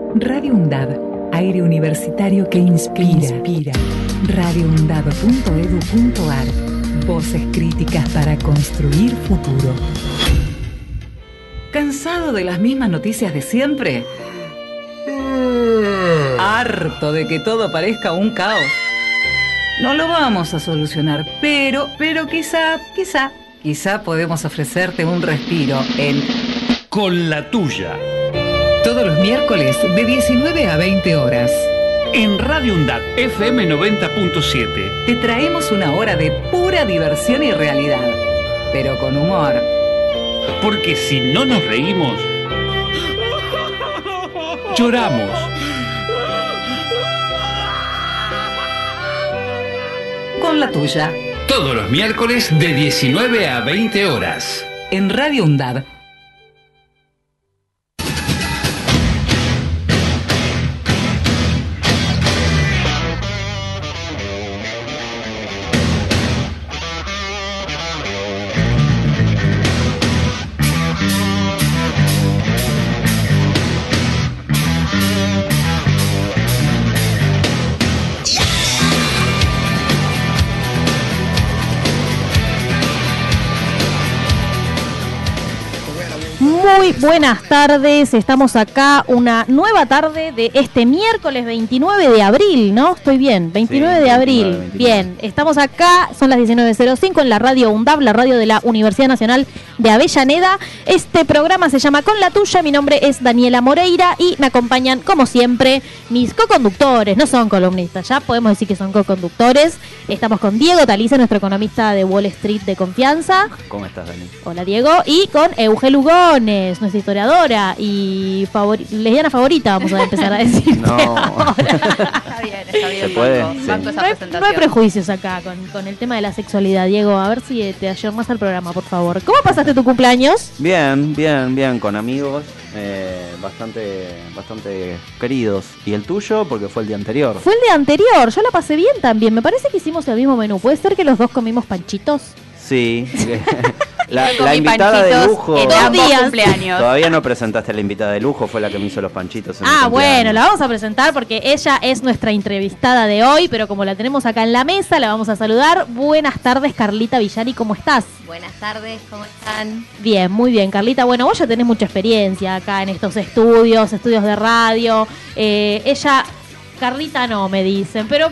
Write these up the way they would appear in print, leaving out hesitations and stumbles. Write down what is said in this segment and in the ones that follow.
Radio UNDAB, aire universitario que inspira. radioundab.edu.ar. Voces críticas para construir futuro. ¿Cansado de las mismas noticias de siempre? ¿Harto de que todo parezca un caos? No lo vamos a solucionar, pero quizá podemos ofrecerte un respiro en Con la Tuya. Todos los miércoles de 19 a 20 horas. En Radio UNDAB FM 90.7. Te traemos una hora de pura diversión y realidad, pero con humor. Porque si no nos reímos, lloramos. Con la Tuya. Todos los miércoles de 19 a 20 horas. En Radio UNDAB. Muy buenas tardes, estamos acá una nueva tarde de este miércoles 29 de abril, ¿no? Estoy bien, 29 de abril, 29. Bien, estamos acá, son las 19:05 en la radio UNDAB, la radio de la Universidad Nacional de Avellaneda. Este programa se llama Con la Tuya, mi nombre es Daniela Moreira y me acompañan, como siempre, mis co-conductores, no son columnistas, ya podemos decir que son co-conductores. Estamos con Diego Talice, nuestro economista de Wall Street de confianza. ¿Cómo estás, Dani? Hola, Diego. Y con Euge Lugones, nuestra historiadora y lesbiana favorita, vamos a empezar a decir. No. Está bien. ¿Se puede? Banco esa presentación. No hay prejuicios acá con el tema de la sexualidad. Diego, a ver si te ayornas al programa, por favor. ¿Cómo pasaste tu cumpleaños? Bien, con amigos bastante queridos. ¿Y el tuyo? Porque fue el día anterior. Fue el día anterior, yo la pasé bien también. Me parece que hicimos el mismo menú. ¿Puede ser que los dos comimos panchitos? Sí. La invitada de lujo. En ambos cumpleaños. Todavía no presentaste a la invitada de lujo, fue la que me hizo los panchitos. Bueno, la vamos a presentar porque ella es nuestra entrevistada de hoy, pero como la tenemos acá en la mesa, la vamos a saludar. Buenas tardes, Carlita Villani, ¿cómo estás? Buenas tardes, ¿cómo están? Bien, muy bien, Carlita. Bueno, vos ya tenés mucha experiencia acá en estos estudios de radio. Carlita no, me dicen, pero...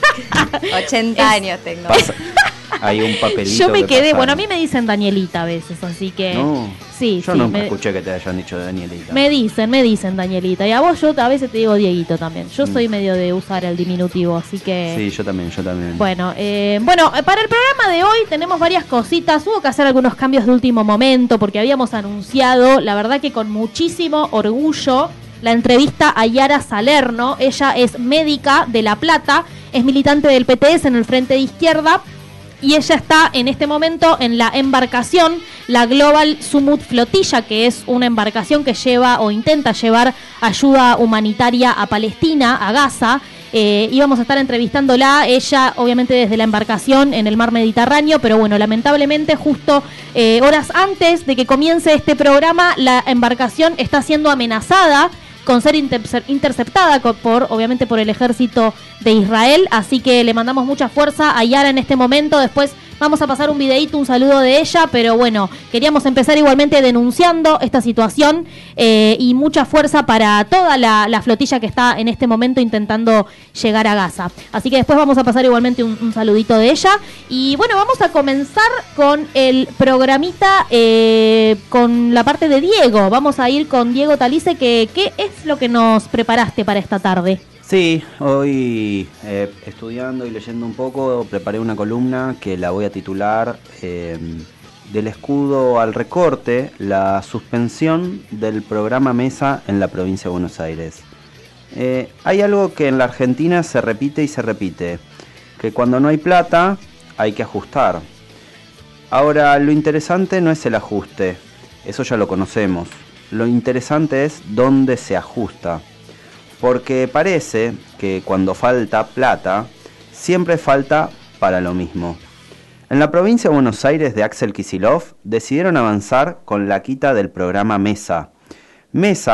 80 años tengo. Hay un papelito. Yo me quedé, bueno, a mí me dicen Danielita a veces, así que... No, sí, yo nunca escuché que te hayan dicho Danielita. Me dicen Danielita. Y a vos yo a veces te digo Dieguito también. Yo soy medio de usar el diminutivo, así que... Sí, yo también. Bueno, para el programa de hoy tenemos varias cositas. Hubo que hacer algunos cambios de último momento porque habíamos anunciado, la verdad que con muchísimo orgullo, la entrevista a Yara Salerno. Ella es médica de La Plata, es militante del PTS en el Frente de Izquierda y ella está en este momento en la embarcación, la Global Sumut Flotilla, que es una embarcación que lleva o intenta llevar ayuda humanitaria a Palestina, a Gaza. Íbamos a estar entrevistándola, ella obviamente desde la embarcación en el mar Mediterráneo, pero bueno, lamentablemente justo horas antes de que comience este programa, la embarcación está siendo amenazada con ser interceptada obviamente por el ejército de Israel, así que le mandamos mucha fuerza a Yara en este momento. Después vamos a pasar un videíto, un saludo de ella, pero bueno, queríamos empezar igualmente denunciando esta situación y mucha fuerza para toda la flotilla que está en este momento intentando llegar a Gaza. Así que después vamos a pasar igualmente un saludito de ella. Y bueno, vamos a comenzar con el programita, con la parte de Diego. Vamos a ir con Diego Talice, ¿qué es lo que nos preparaste para esta tarde? Sí, hoy estudiando y leyendo un poco, preparé una columna que la voy a titular Del escudo al recorte, la suspensión del programa Mesa en la provincia de Buenos Aires. Hay algo que en la Argentina se repite, que cuando no hay plata hay que ajustar. Ahora, lo interesante no es el ajuste, eso ya lo conocemos. Lo interesante es dónde se ajusta. Porque parece que cuando falta plata, siempre falta para lo mismo. En la provincia de Buenos Aires de Axel Kicillof decidieron avanzar con la quita del programa Mesa. Mesa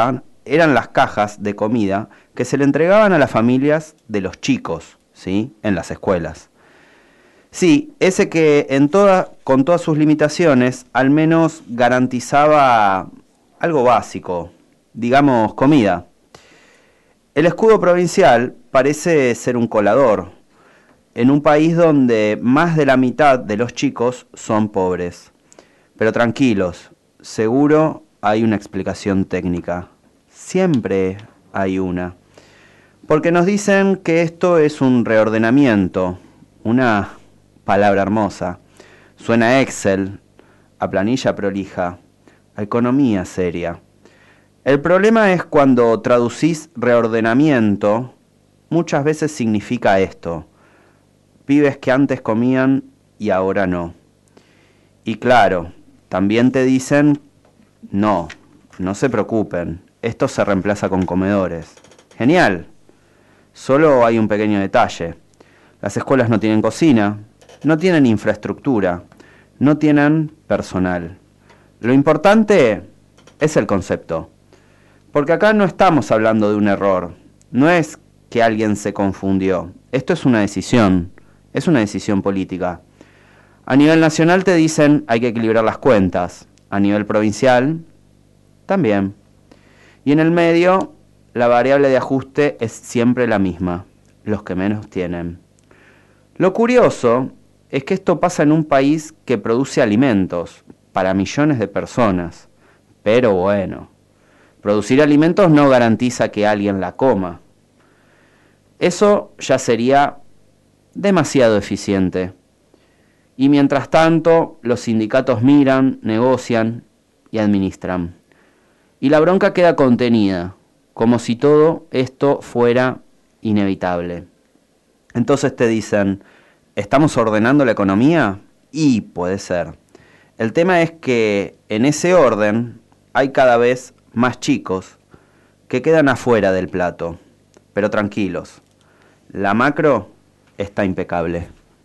eran las cajas de comida que se le entregaban a las familias de los chicos, ¿sí? En las escuelas. Sí, ese que con todas sus limitaciones, al menos garantizaba algo básico, digamos comida. El escudo provincial parece ser un colador, en un país donde más de la mitad de los chicos son pobres. Pero tranquilos, seguro hay una explicación técnica. Siempre hay una. Porque nos dicen que esto es un reordenamiento, una palabra hermosa. Suena a Excel, a planilla prolija, a economía seria. El problema es cuando traducís reordenamiento, muchas veces significa esto. Pibes que antes comían y ahora no. Y claro, también te dicen, no se preocupen, esto se reemplaza con comedores. Genial. Solo hay un pequeño detalle. Las escuelas no tienen cocina, no tienen infraestructura, no tienen personal. Lo importante es el concepto. Porque acá no estamos hablando de un error. No es que alguien se confundió. Esto es una decisión política. A nivel nacional te dicen hay que equilibrar las cuentas. A nivel provincial, también. Y en el medio, la variable de ajuste es siempre la misma, los que menos tienen. Lo curioso es que esto pasa en un país que produce alimentos para millones de personas. Pero bueno, producir alimentos no garantiza que alguien la coma. Eso ya sería demasiado eficiente. Y mientras tanto, los sindicatos miran, negocian y administran. Y la bronca queda contenida, como si todo esto fuera inevitable. Entonces te dicen, ¿estamos ordenando la economía? Y puede ser. El tema es que en ese orden hay cada vez más chicos que quedan afuera del plato. Pero tranquilos, la macro está impecable.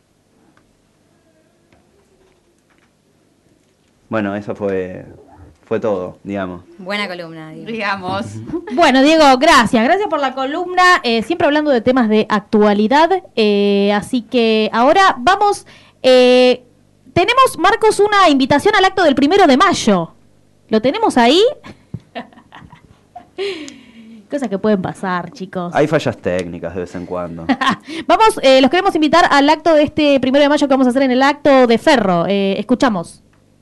Bueno, eso fue todo, digamos. Buena columna, Diego. Digamos. Bueno, Diego, gracias por la columna, siempre hablando de temas de actualidad, así que ahora vamos, tenemos, Marcos, una invitación al acto del 1 de mayo, ¿lo tenemos ahí? Cosas que pueden pasar, chicos. Hay fallas técnicas de vez en cuando. Vamos, los queremos invitar al acto de este 1 de mayo que vamos a hacer en el acto de Ferro, escuchamos.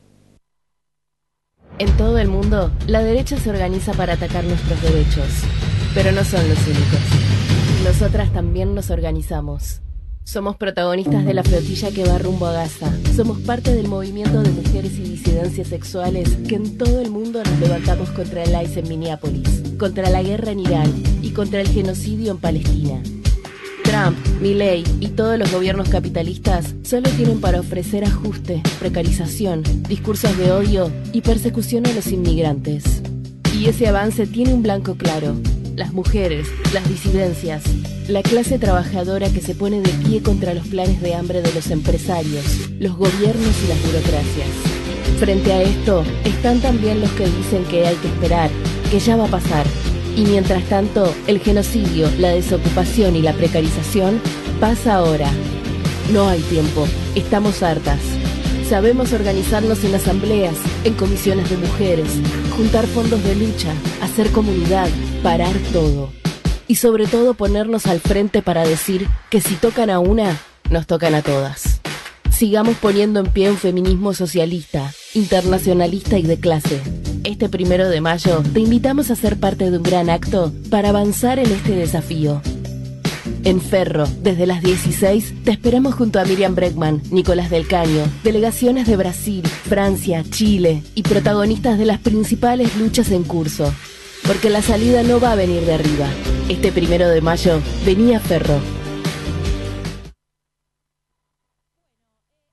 En todo el mundo, la derecha se organiza para atacar nuestros derechos. Pero no son los únicos. Nosotras también nos organizamos. Somos protagonistas de la flotilla que va rumbo a Gaza. Somos parte del movimiento de mujeres y disidencias sexuales que en todo el mundo nos levantamos contra el ICE en Minneapolis, contra la guerra en Irán y contra el genocidio en Palestina. Trump, Milei y todos los gobiernos capitalistas solo tienen para ofrecer ajuste, precarización, discursos de odio y persecución a los inmigrantes. Y ese avance tiene un blanco claro: las mujeres, las disidencias, la clase trabajadora que se pone de pie contra los planes de hambre de los empresarios, los gobiernos y las burocracias. Frente a esto, están también los que dicen que hay que esperar, que ya va a pasar. Y mientras tanto, el genocidio, la desocupación y la precarización pasa ahora. No hay tiempo, estamos hartas. Sabemos organizarnos en asambleas, en comisiones de mujeres, juntar fondos de lucha, hacer comunidad, parar todo. Y sobre todo ponernos al frente para decir que si tocan a una, nos tocan a todas. Sigamos poniendo en pie un feminismo socialista, internacionalista y de clase. Este 1 de mayo te invitamos a ser parte de un gran acto para avanzar en este desafío. En Ferro, desde las 16, te esperamos junto a Miriam Bregman, Nicolás del Caño, delegaciones de Brasil, Francia, Chile y protagonistas de las principales luchas en curso. Porque la salida no va a venir de arriba. Este 1 de mayo, vení a Ferro.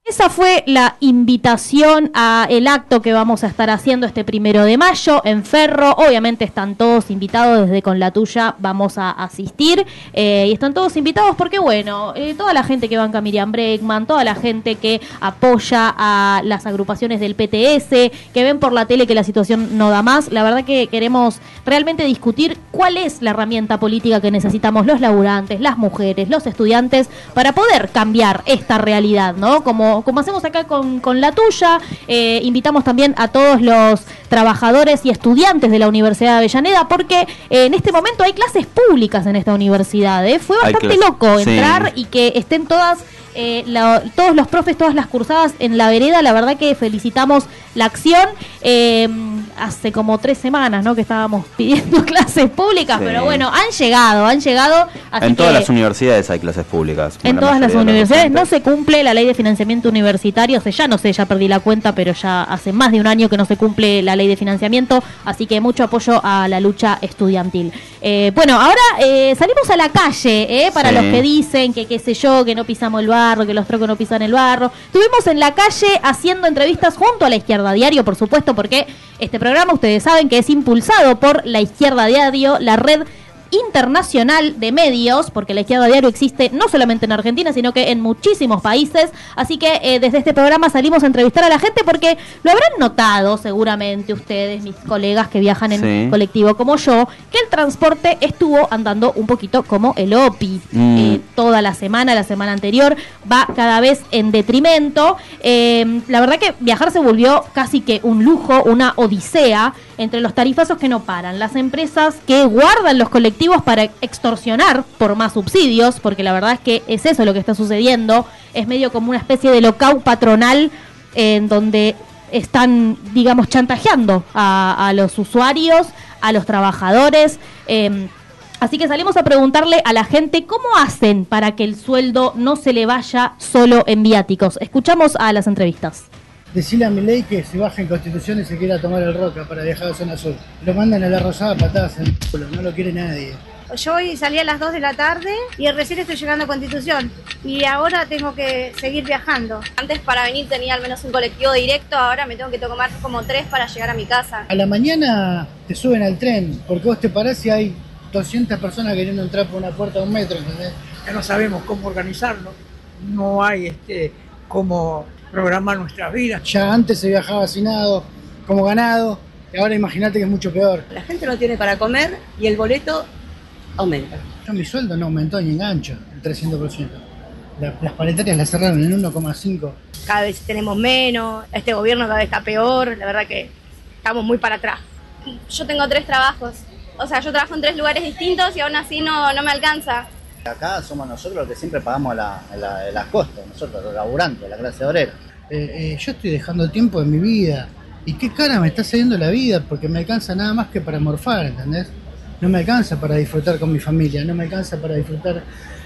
Esa fue la invitación a el acto que vamos a estar haciendo este 1 de mayo en Ferro. Obviamente están todos invitados, desde Con la Tuya vamos a asistir. Y están todos invitados porque, bueno, toda la gente que banca a Miriam Bregman, toda la gente que apoya a las agrupaciones del PTS, que ven por la tele que la situación no da más, la verdad que queremos realmente discutir cuál es la herramienta política que necesitamos los laburantes, las mujeres, los estudiantes, para poder cambiar esta realidad, ¿no? Como hacemos acá con la tuya, invitamos también a todos los trabajadores y estudiantes de la Universidad de Avellaneda, porque en este momento hay clases públicas en esta universidad. Fue bastante loco entrar y que estén todos los profes, todas las cursadas en la vereda. La verdad que felicitamos la acción. Hace como 3 semanas, ¿no?, que estábamos pidiendo clases públicas, pero bueno, han llegado. Así en todas las universidades hay clases públicas. En todas las universidades no se cumple la ley de financiamiento universitario. Ya perdí la cuenta, pero ya hace más de un año que no se cumple la ley de financiamiento, así que mucho apoyo a la lucha estudiantil. Bueno, ahora salimos a la calle, para los que dicen que qué sé yo, que no pisamos el barro, que los trocos no pisan el barro. Estuvimos en la calle haciendo entrevistas junto a La Izquierda Diario, por supuesto, porque este programa ustedes saben que es impulsado por La Izquierda Diario, la red internacional de medios, porque La Izquierda Diario existe no solamente en Argentina, sino que en muchísimos países. Así que desde este programa salimos a entrevistar a la gente, porque lo habrán notado seguramente ustedes, mis colegas que viajan en colectivo como yo, que el transporte estuvo andando un poquito como el OPI. Toda la semana anterior va cada vez en detrimento. La verdad que viajar se volvió casi que un lujo, una odisea, entre los tarifazos que no paran, las empresas que guardan los colectivos para extorsionar por más subsidios, porque la verdad es que es eso lo que está sucediendo. Es medio como una especie de locao patronal en donde están, digamos, chantajeando a los usuarios, a los trabajadores. Así que salimos a preguntarle a la gente cómo hacen para que el sueldo no se le vaya solo en viáticos. Escuchamos a las entrevistas. Decirle a Milei que se baje en Constitución y se quiera tomar el Roca para viajar a zona sur. Lo mandan a la Rosada patadas en el culo, no lo quiere nadie. Yo hoy salí a las 2 de la tarde y recién estoy llegando a Constitución y ahora tengo que seguir viajando. Antes para venir tenía al menos un colectivo directo, ahora me tengo que tomar como 3 para llegar a mi casa. A la mañana te suben al tren porque vos te parás y hay 200 personas queriendo entrar por una puerta de 1 metro, ¿entendés? Ya no sabemos cómo organizarlo, no hay cómo programar nuestras vidas. Ya antes se viajaba hacinado, como ganado, y ahora imagínate que es mucho peor. La gente no tiene para comer y el boleto aumenta. Yo mi sueldo no aumentó ni engancho, el 300%. Las paritarias las cerraron en 1,5. Cada vez tenemos menos, este gobierno cada vez está peor, la verdad que estamos muy para atrás. Yo tengo 3 trabajos, o sea, yo trabajo en 3 lugares distintos y aún así no me alcanza. Acá somos nosotros los que siempre pagamos las costas, nosotros los laburantes, la clase obrera. Yo estoy dejando tiempo en mi vida y qué cara me está saliendo la vida, porque me alcanza nada más que para morfar, ¿entendés? No me alcanza para disfrutar con mi familia, no me alcanza para disfrutar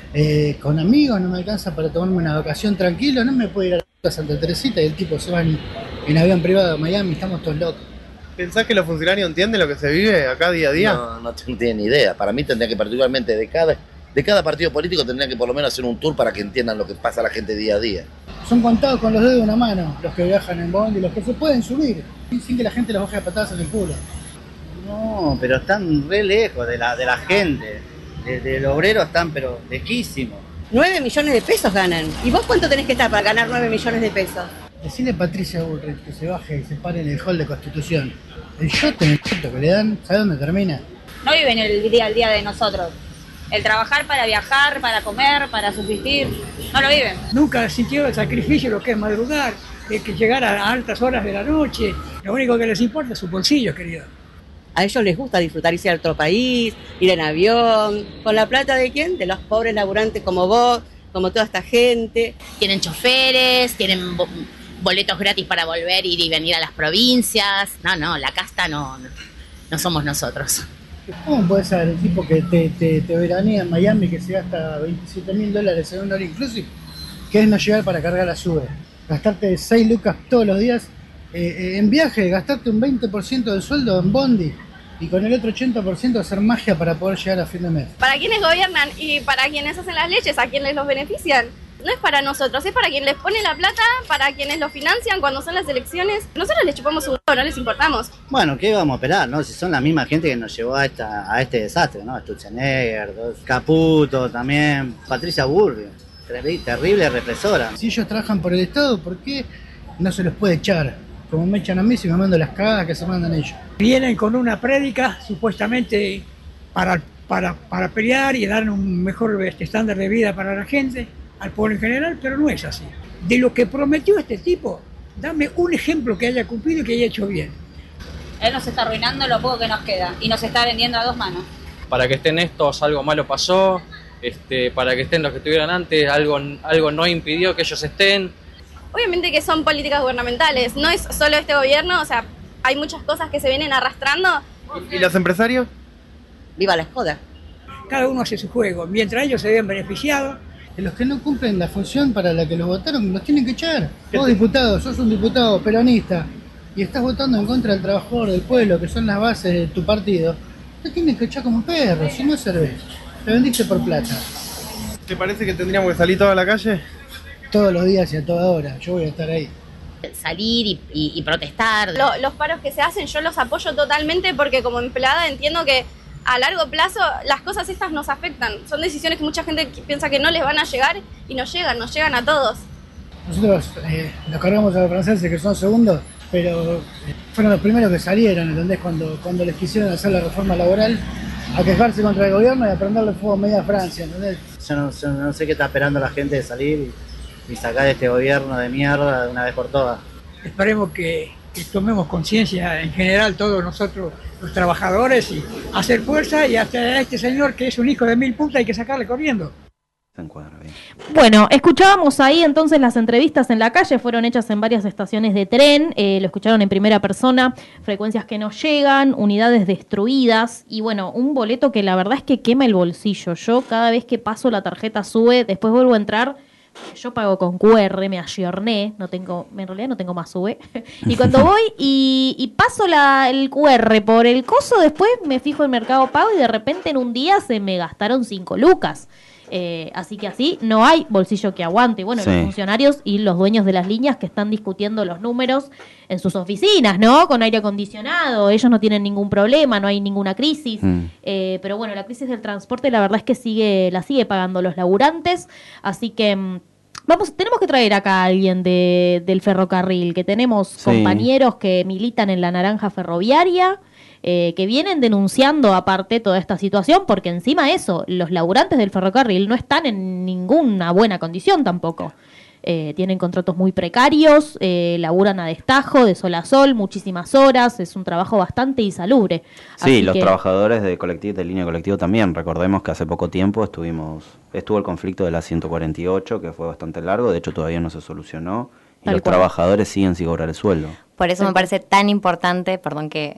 con amigos, no me alcanza para tomarme una vacación tranquilo, no me puedo ir a la Santa Teresita y el tipo se va en avión privado a Miami, estamos todos locos. ¿Pensás que los funcionarios entienden lo que se vive acá día a día? No tienen ni idea. Para mí tendría que particularmente de cada partido político tendría que por lo menos hacer un tour para que entiendan lo que pasa a la gente día a día. Son contados con los dedos de una mano los que viajan en bondi, los que se pueden subir sin que la gente los baje a patadas en el culo. No, pero están re lejos de la gente. Del obrero están pero lejísimos. 9 millones de pesos ganan. ¿Y vos cuánto tenés que estar para ganar 9 millones de pesos? Decirle a Patricia Bullrich que se baje y se pare en el hall de Constitución. El shot en el puto que le dan, ¿sabe dónde termina? No viven el día al día de nosotros. El trabajar para viajar, para comer, para subsistir, no lo viven. Nunca sintió el sacrificio lo que es madrugar, que llegar a altas horas de la noche. Lo único que les importa es su bolsillo, querido. A ellos les gusta disfrutar, irse a otro país, ir en avión. ¿Con la plata de quién? De los pobres laburantes como vos, como toda esta gente. Tienen choferes, tienen boletos gratis para volver, ir y venir a las provincias. No, la casta no somos nosotros. ¿Cómo puede ser el tipo que te veranea en Miami, que se gasta $27.000 en un all inclusive, que es no llegar para cargar la sube? Gastarte 6 lucas todos los días en viaje, gastarte un 20% del sueldo en bondi y con el otro 80% hacer magia para poder llegar a fin de mes. Para quienes gobiernan y para quienes hacen las leyes, ¿a quiénes los benefician? no es para nosotros, es para quien les pone la plata, para quienes lo financian cuando son las elecciones. Nosotros les chupamos un huevo, no les importamos. Bueno, ¿qué vamos a esperar, no? Si son la misma gente que nos llevó a este desastre, ¿no? Stutzenegger, Caputo también, Patricia Bullrich, terrible represora. Si ellos trabajan por el Estado, ¿por qué no se los puede echar? Como me echan a mí si me mando las cagadas que se mandan ellos. Vienen con una prédica supuestamente para pelear y dar un mejor estándar de vida para la gente, al pueblo en general, pero no es así. De lo que prometió este tipo, dame un ejemplo que haya cumplido y que haya hecho bien. Él nos está arruinando lo poco que nos queda y nos está vendiendo a dos manos. Para que estén estos, algo malo pasó, para que estén los que estuvieran antes, algo no impidió que ellos estén. Obviamente que son políticas gubernamentales, no es solo este gobierno, o sea, hay muchas cosas que se vienen arrastrando. ¿Y los empresarios? Viva la joda. Cada uno hace su juego, mientras ellos se vean beneficiados. Los que no cumplen la función para la que los votaron, los tienen que echar. Vos, diputado, sos un diputado peronista y estás votando en contra del trabajador, del pueblo, que son las bases de tu partido, te tienen que echar como un perro, si no servés. Te vendiste por plata. ¿Te parece que tendríamos que salir toda la calle? Todos los días y a toda hora, yo voy a estar ahí. Salir y protestar. Los paros que se hacen yo los apoyo totalmente porque como empleada entiendo que a largo plazo las cosas estas nos afectan. Son decisiones que mucha gente piensa que no les van a llegar y nos llegan a todos. Nosotros nos cargamos a los franceses que son segundos, pero fueron los primeros que salieron, ¿entendés? Cuando les quisieron hacer la reforma laboral, a quejarse contra el gobierno y a prenderle fuego a media Francia, ¿entendés? Yo no sé qué está esperando la gente de salir y sacar este gobierno de mierda de una vez por todas. Esperemos que tomemos conciencia en general todos nosotros los trabajadores y hacer fuerza, y hasta este señor que es un hijo de mil putas hay que sacarle corriendo. Bueno, escuchábamos ahí entonces las entrevistas en la calle, fueron hechas en varias estaciones de tren, lo escucharon en primera persona, frecuencias que no llegan, unidades destruidas y bueno, un boleto que la verdad es que quema el bolsillo. Yo cada vez que paso la tarjeta SUBE, después vuelvo a entrar, yo pago con QR, me ayorné, en realidad no tengo más SUBE, y cuando voy y paso el QR por el coso, después me fijo en Mercado Pago y de repente en un día se me gastaron 5 lucas. Así que así no hay bolsillo que aguante. Y bueno, sí, los funcionarios y los dueños de las líneas que están discutiendo los números en sus oficinas, ¿no? Con aire acondicionado, ellos no tienen ningún problema, no hay ninguna crisis. Pero bueno, la crisis del transporte la verdad es que la sigue pagando los laburantes. Así que tenemos que traer acá a alguien del ferrocarril, que tenemos compañeros que militan en la Naranja Ferroviaria, que vienen denunciando aparte toda esta situación, porque encima eso, los laburantes del ferrocarril no están en ninguna buena condición tampoco. Tienen contratos muy precarios, laburan a destajo, de sol a sol, muchísimas horas, es un trabajo bastante insalubre. Sí, los trabajadores de línea colectivo también. Recordemos que hace poco tiempo estuvo el conflicto de la 148, que fue bastante largo, de hecho todavía no se solucionó, y los trabajadores siguen sin cobrar el sueldo. Por eso me parece tan importante, perdón que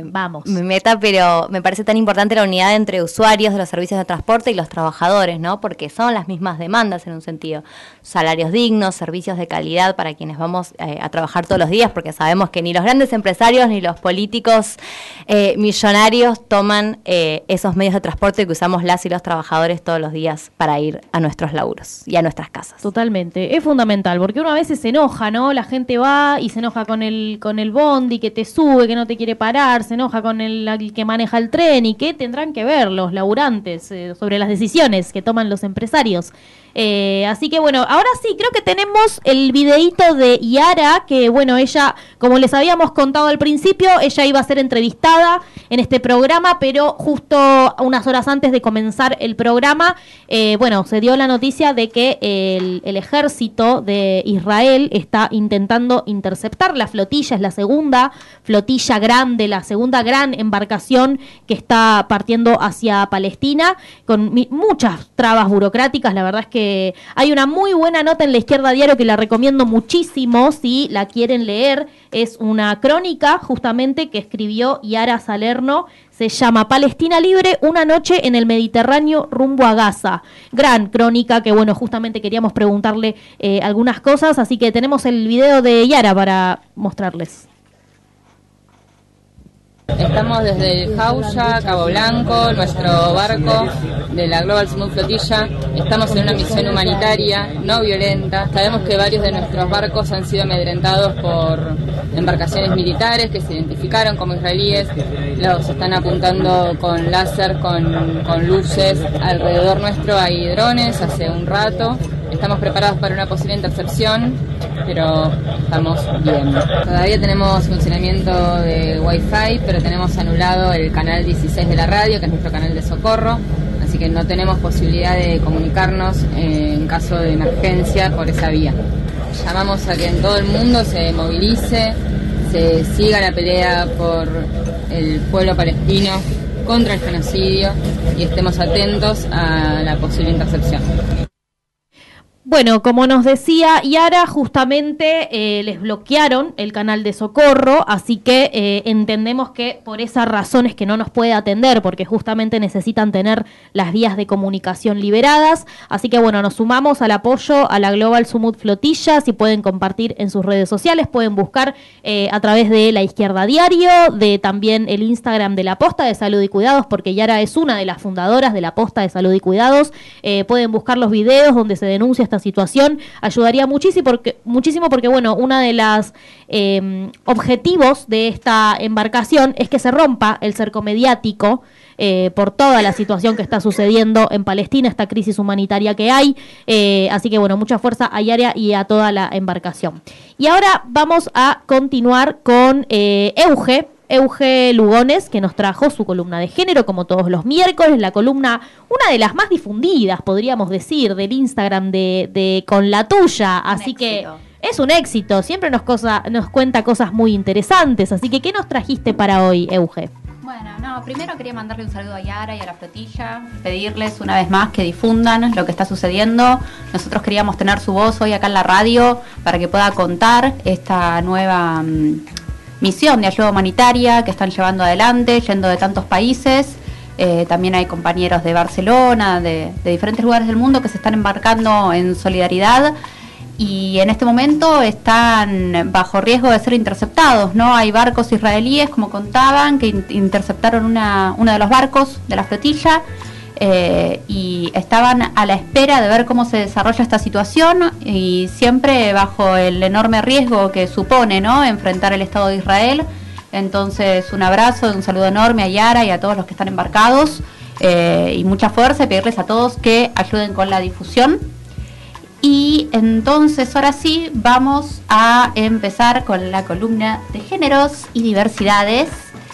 me meta, pero me parece tan importante la unidad entre usuarios de los servicios de transporte y los trabajadores, ¿no? Porque son las mismas demandas en un sentido. Salarios dignos, servicios de calidad para quienes vamos a trabajar todos los días, porque sabemos que ni los grandes empresarios ni los políticos millonarios toman esos medios de transporte que usamos las y los trabajadores todos los días para ir a nuestros laburos y a nuestras casas. Totalmente, es fundamental, porque uno a veces se enoja, ¿no? La gente va y se enoja con el bondi que te sube, que no te quiere parar, se enoja con el que maneja el tren, y que tendrán que ver los laburantes sobre las decisiones que toman los empresarios. Así que bueno, ahora sí, creo que tenemos el videíto de Yara, que bueno, ella, como les habíamos contado al principio, ella iba a ser entrevistada en este programa, pero justo unas horas antes de comenzar el programa, bueno, se dio la noticia de que el ejército de Israel está intentando interceptar la flotilla, es la segunda flotilla grande, la segunda gran embarcación que está partiendo hacia Palestina, con muchas trabas burocráticas. La verdad es que hay una muy buena nota en La Izquierda Diario que la recomiendo muchísimo si la quieren leer. Es una crónica justamente que escribió Yara Salerno, se llama Palestina Libre, una noche en el Mediterráneo rumbo a Gaza. Gran crónica que bueno, justamente queríamos preguntarle algunas cosas, así que tenemos el video de Yara para mostrarles. Estamos desde el Jauja, Cabo Blanco, nuestro barco de la Global Smooth Flotilla. Estamos en una misión humanitaria, no violenta. Sabemos que varios de nuestros barcos han sido amedrentados por embarcaciones militares que se identificaron como israelíes. Los están apuntando con láser, con luces. Alrededor nuestro hay drones hace un rato. Estamos preparados para una posible intercepción, pero estamos bien. Todavía tenemos funcionamiento de Wi-Fi, pero tenemos anulado el canal 16 de la radio, que es nuestro canal de socorro, así que no tenemos posibilidad de comunicarnos en caso de emergencia por esa vía. Llamamos a que en todo el mundo se movilice, se siga la pelea por el pueblo palestino contra el genocidio y estemos atentos a la posible intercepción. Bueno, como nos decía Yara, justamente les bloquearon el canal de socorro, así que entendemos que por esa razón es que no nos puede atender, porque justamente necesitan tener las vías de comunicación liberadas. Así que bueno, nos sumamos al apoyo a la Global Smooth Flotilla. Si pueden compartir en sus redes sociales, pueden buscar a través de La Izquierda Diario, de también el Instagram de la Posta de Salud y Cuidados, porque Yara es una de las fundadoras de la Posta de Salud y Cuidados. Pueden buscar los videos donde se denuncia esta situación, ayudaría muchísimo porque bueno, una de las objetivos de esta embarcación es que se rompa el cerco mediático por toda la situación que está sucediendo en Palestina, esta crisis humanitaria que hay, así que bueno, mucha fuerza a Yara y a toda la embarcación. Y ahora vamos a continuar con Euge Lugones, que nos trajo su columna de género, como todos los miércoles, la columna, una de las más difundidas, podríamos decir, del Instagram de Con la Tuya, así que es un éxito, siempre nos cuenta cosas muy interesantes, así que ¿qué nos trajiste para hoy, Euge? Bueno, primero quería mandarle un saludo a Yara y a la flotilla, pedirles una vez más que difundan lo que está sucediendo. Nosotros queríamos tener su voz hoy acá en la radio para que pueda contar esta nueva misión de ayuda humanitaria que están llevando adelante, yendo de tantos países. También hay compañeros de Barcelona, de diferentes lugares del mundo que se están embarcando en solidaridad y en este momento están bajo riesgo de ser interceptados, ¿no? Hay barcos israelíes, como contaban, que interceptaron uno de los barcos de la flotilla y estaban a la espera de ver cómo se desarrolla esta situación y siempre bajo el enorme riesgo que supone, ¿no?, enfrentar el Estado de Israel. Entonces un abrazo, un saludo enorme a Yara y a todos los que están embarcados y mucha fuerza, y pedirles a todos que ayuden con la difusión. Y entonces ahora sí vamos a empezar con la columna de géneros y diversidades.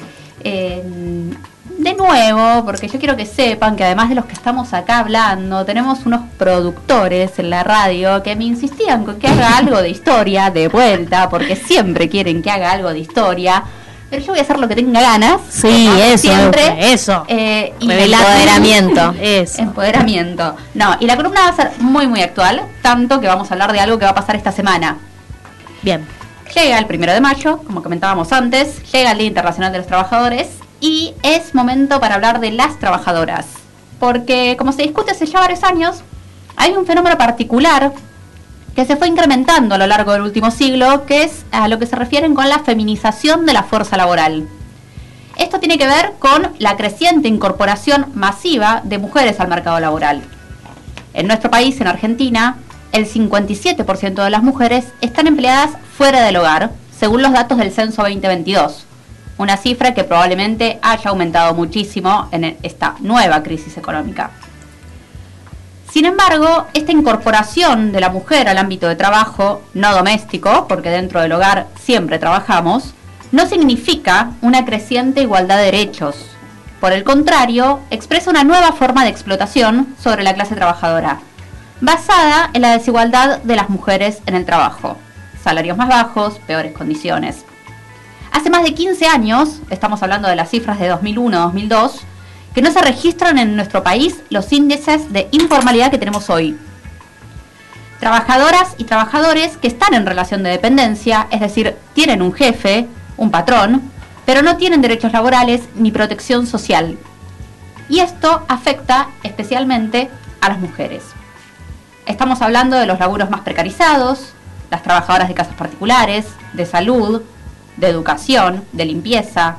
De nuevo, porque yo quiero que sepan que además de los que estamos acá hablando, tenemos unos productores en la radio que me insistían con que haga algo de historia de vuelta, porque siempre quieren que haga algo de historia, pero yo voy a hacer lo que tenga ganas. Sí, eso, siempre. Eso. Y Empoderamiento. Eso. Empoderamiento. No, y la columna va a ser muy, muy actual, tanto que vamos a hablar de algo que va a pasar esta semana. Bien. Llega el 1 de mayo, como comentábamos antes, llega el Día Internacional de los Trabajadores, y es momento para hablar de las trabajadoras, porque como se discute hace ya varios años, hay un fenómeno particular que se fue incrementando a lo largo del último siglo, que es a lo que se refieren con la feminización de la fuerza laboral. Esto tiene que ver con la creciente incorporación masiva de mujeres al mercado laboral. En nuestro país, en Argentina, el 57% de las mujeres están empleadas fuera del hogar, según los datos del Censo 2022. Una cifra que probablemente haya aumentado muchísimo en esta nueva crisis económica. Sin embargo, esta incorporación de la mujer al ámbito de trabajo, no doméstico, porque dentro del hogar siempre trabajamos, no significa una creciente igualdad de derechos. Por el contrario, expresa una nueva forma de explotación sobre la clase trabajadora, basada en la desigualdad de las mujeres en el trabajo. Salarios más bajos, peores condiciones. Hace más de 15 años, estamos hablando de las cifras de 2001-2002, que no se registran en nuestro país los índices de informalidad que tenemos hoy. Trabajadoras y trabajadores que están en relación de dependencia, es decir, tienen un jefe, un patrón, pero no tienen derechos laborales ni protección social. Y esto afecta especialmente a las mujeres. Estamos hablando de los laburos más precarizados, las trabajadoras de casas particulares, de salud, de educación, de limpieza,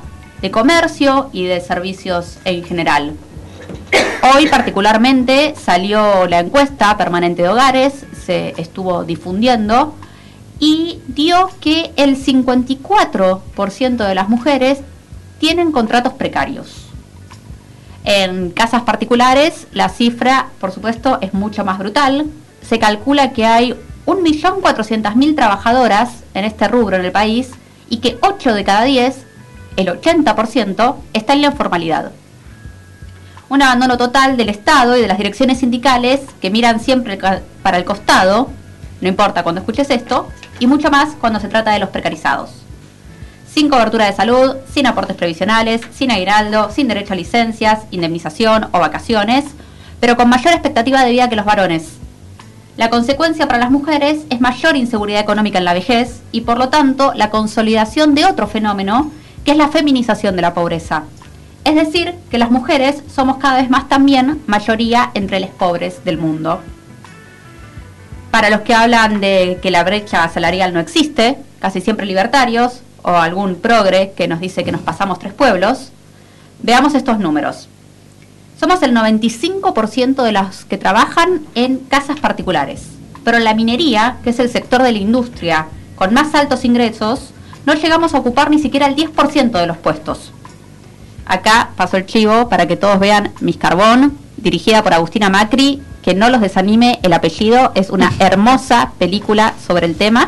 de comercio y de servicios en general. Hoy particularmente salió la encuesta permanente de hogares, se estuvo difundiendo y dio que el 54% de las mujeres tienen contratos precarios. En casas particulares la cifra, por supuesto, es mucho más brutal. Se calcula que hay 1.400.000 trabajadoras en este rubro en el país y que 8 de cada 10, el 80%, está en la informalidad. Un abandono total del Estado y de las direcciones sindicales que miran siempre para el costado, no importa cuando escuches esto, y mucho más cuando se trata de los precarizados. Sin cobertura de salud, sin aportes previsionales, sin aguinaldo, sin derecho a licencias, indemnización o vacaciones, pero con mayor expectativa de vida que los varones. La consecuencia para las mujeres es mayor inseguridad económica en la vejez y, por lo tanto, la consolidación de otro fenómeno, que es la feminización de la pobreza. Es decir, que las mujeres somos cada vez más también mayoría entre los pobres del mundo. Para los que hablan de que la brecha salarial no existe, casi siempre libertarios, o algún progre que nos dice que nos pasamos 3 pueblos, veamos estos números. Somos el 95% de los que trabajan en casas particulares, pero en la minería, que es el sector de la industria con más altos ingresos, no llegamos a ocupar ni siquiera el 10% de los puestos. Acá paso el chivo para que todos vean Miss Carbón, dirigida por Agustina Macri, que no los desanime el apellido, es una hermosa película sobre el tema.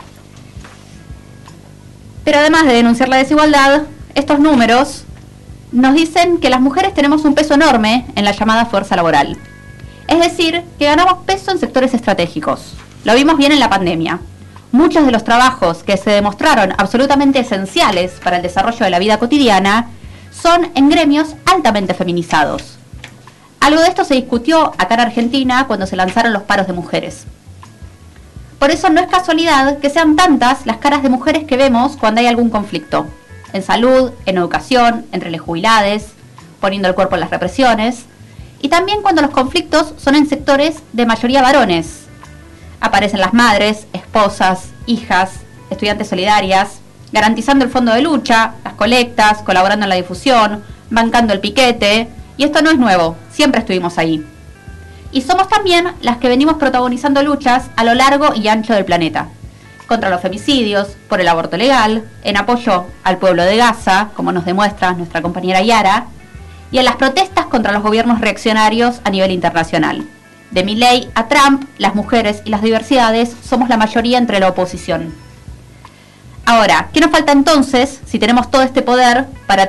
Pero además de denunciar la desigualdad, estos números nos dicen que las mujeres tenemos un peso enorme en la llamada fuerza laboral. Es decir, que ganamos peso en sectores estratégicos. Lo vimos bien en la pandemia. Muchos de los trabajos que se demostraron absolutamente esenciales para el desarrollo de la vida cotidiana son en gremios altamente feminizados. Algo de esto se discutió acá en Argentina cuando se lanzaron los paros de mujeres. Por eso no es casualidad que sean tantas las caras de mujeres que vemos cuando hay algún conflicto. En salud, en educación, entre las jubilades, poniendo el cuerpo en las represiones. Y también cuando los conflictos son en sectores de mayoría varones. Aparecen las madres, esposas, hijas, estudiantes solidarias, garantizando el fondo de lucha, las colectas, colaborando en la difusión, bancando el piquete. Y esto no es nuevo, siempre estuvimos ahí. Y somos también las que venimos protagonizando luchas a lo largo y ancho del planeta. Contra los femicidios, por el aborto legal, en apoyo al pueblo de Gaza, como nos demuestra nuestra compañera Yara, y en las protestas contra los gobiernos reaccionarios a nivel internacional. De Milei a Trump, las mujeres y las diversidades somos la mayoría entre la oposición. Ahora, ¿qué nos falta entonces si tenemos todo este poder para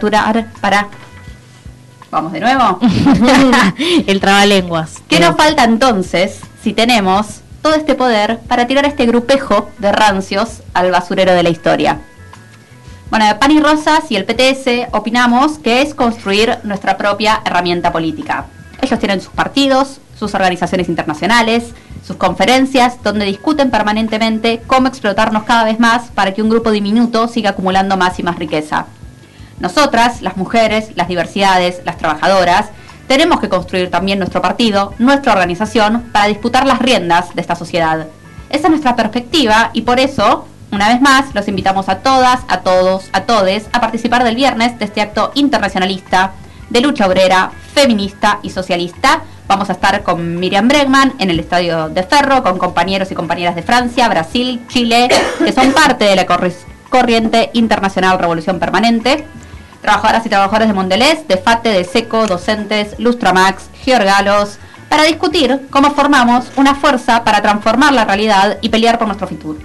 ¿Vamos de nuevo? El trabalenguas. ¿Qué nos falta entonces si tenemos todo este poder para tirar este grupejo de rancios al basurero de la historia? Bueno, de Pan y Rosas y el PTS opinamos que es construir nuestra propia herramienta política. Ellos tienen sus partidos, sus organizaciones internacionales, sus conferencias, donde discuten permanentemente cómo explotarnos cada vez más para que un grupo diminuto siga acumulando más y más riqueza. Nosotras, las mujeres, las diversidades, las trabajadoras, tenemos que construir también nuestro partido, nuestra organización, para disputar las riendas de esta sociedad. Esa es nuestra perspectiva y por eso, una vez más, los invitamos a todas, a todos, a todes a participar del viernes de este acto internacionalista de lucha obrera, feminista y socialista. Vamos a estar con Miriam Bregman en el Estadio de Ferro, con compañeros y compañeras de Francia, Brasil, Chile, que son parte de la corriente internacional Revolución Permanente. Trabajadoras y trabajadores de Mondelez, de FATE, de SECO, docentes, Lustramax, Georgalos, para discutir cómo formamos una fuerza para transformar la realidad y pelear por nuestro futuro.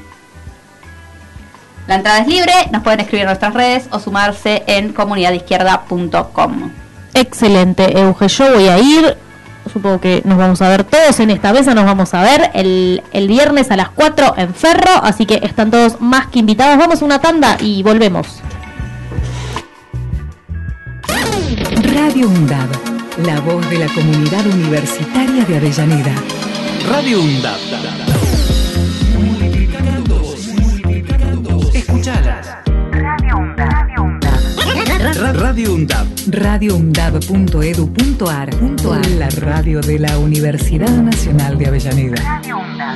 La entrada es libre, nos pueden escribir en nuestras redes o sumarse en comunidadizquierda.com. Excelente, Euge, yo voy a ir. Supongo que nos vamos a ver todos en esta mesa, nos vamos a ver el viernes a las 4 en Ferro, así que están todos más que invitados. Vamos a una tanda y volvemos. Radio UNDAB, la voz de la comunidad universitaria de Avellaneda. Radio UNDAB. Escuchalas. Radio UNDAB. radioundab.edu.ar. La radio de la Universidad Nacional de Avellaneda. Radio UNDAB.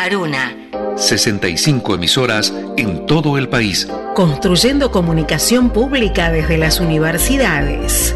Aruna. 65 emisoras en todo el país. Construyendo comunicación pública desde las universidades.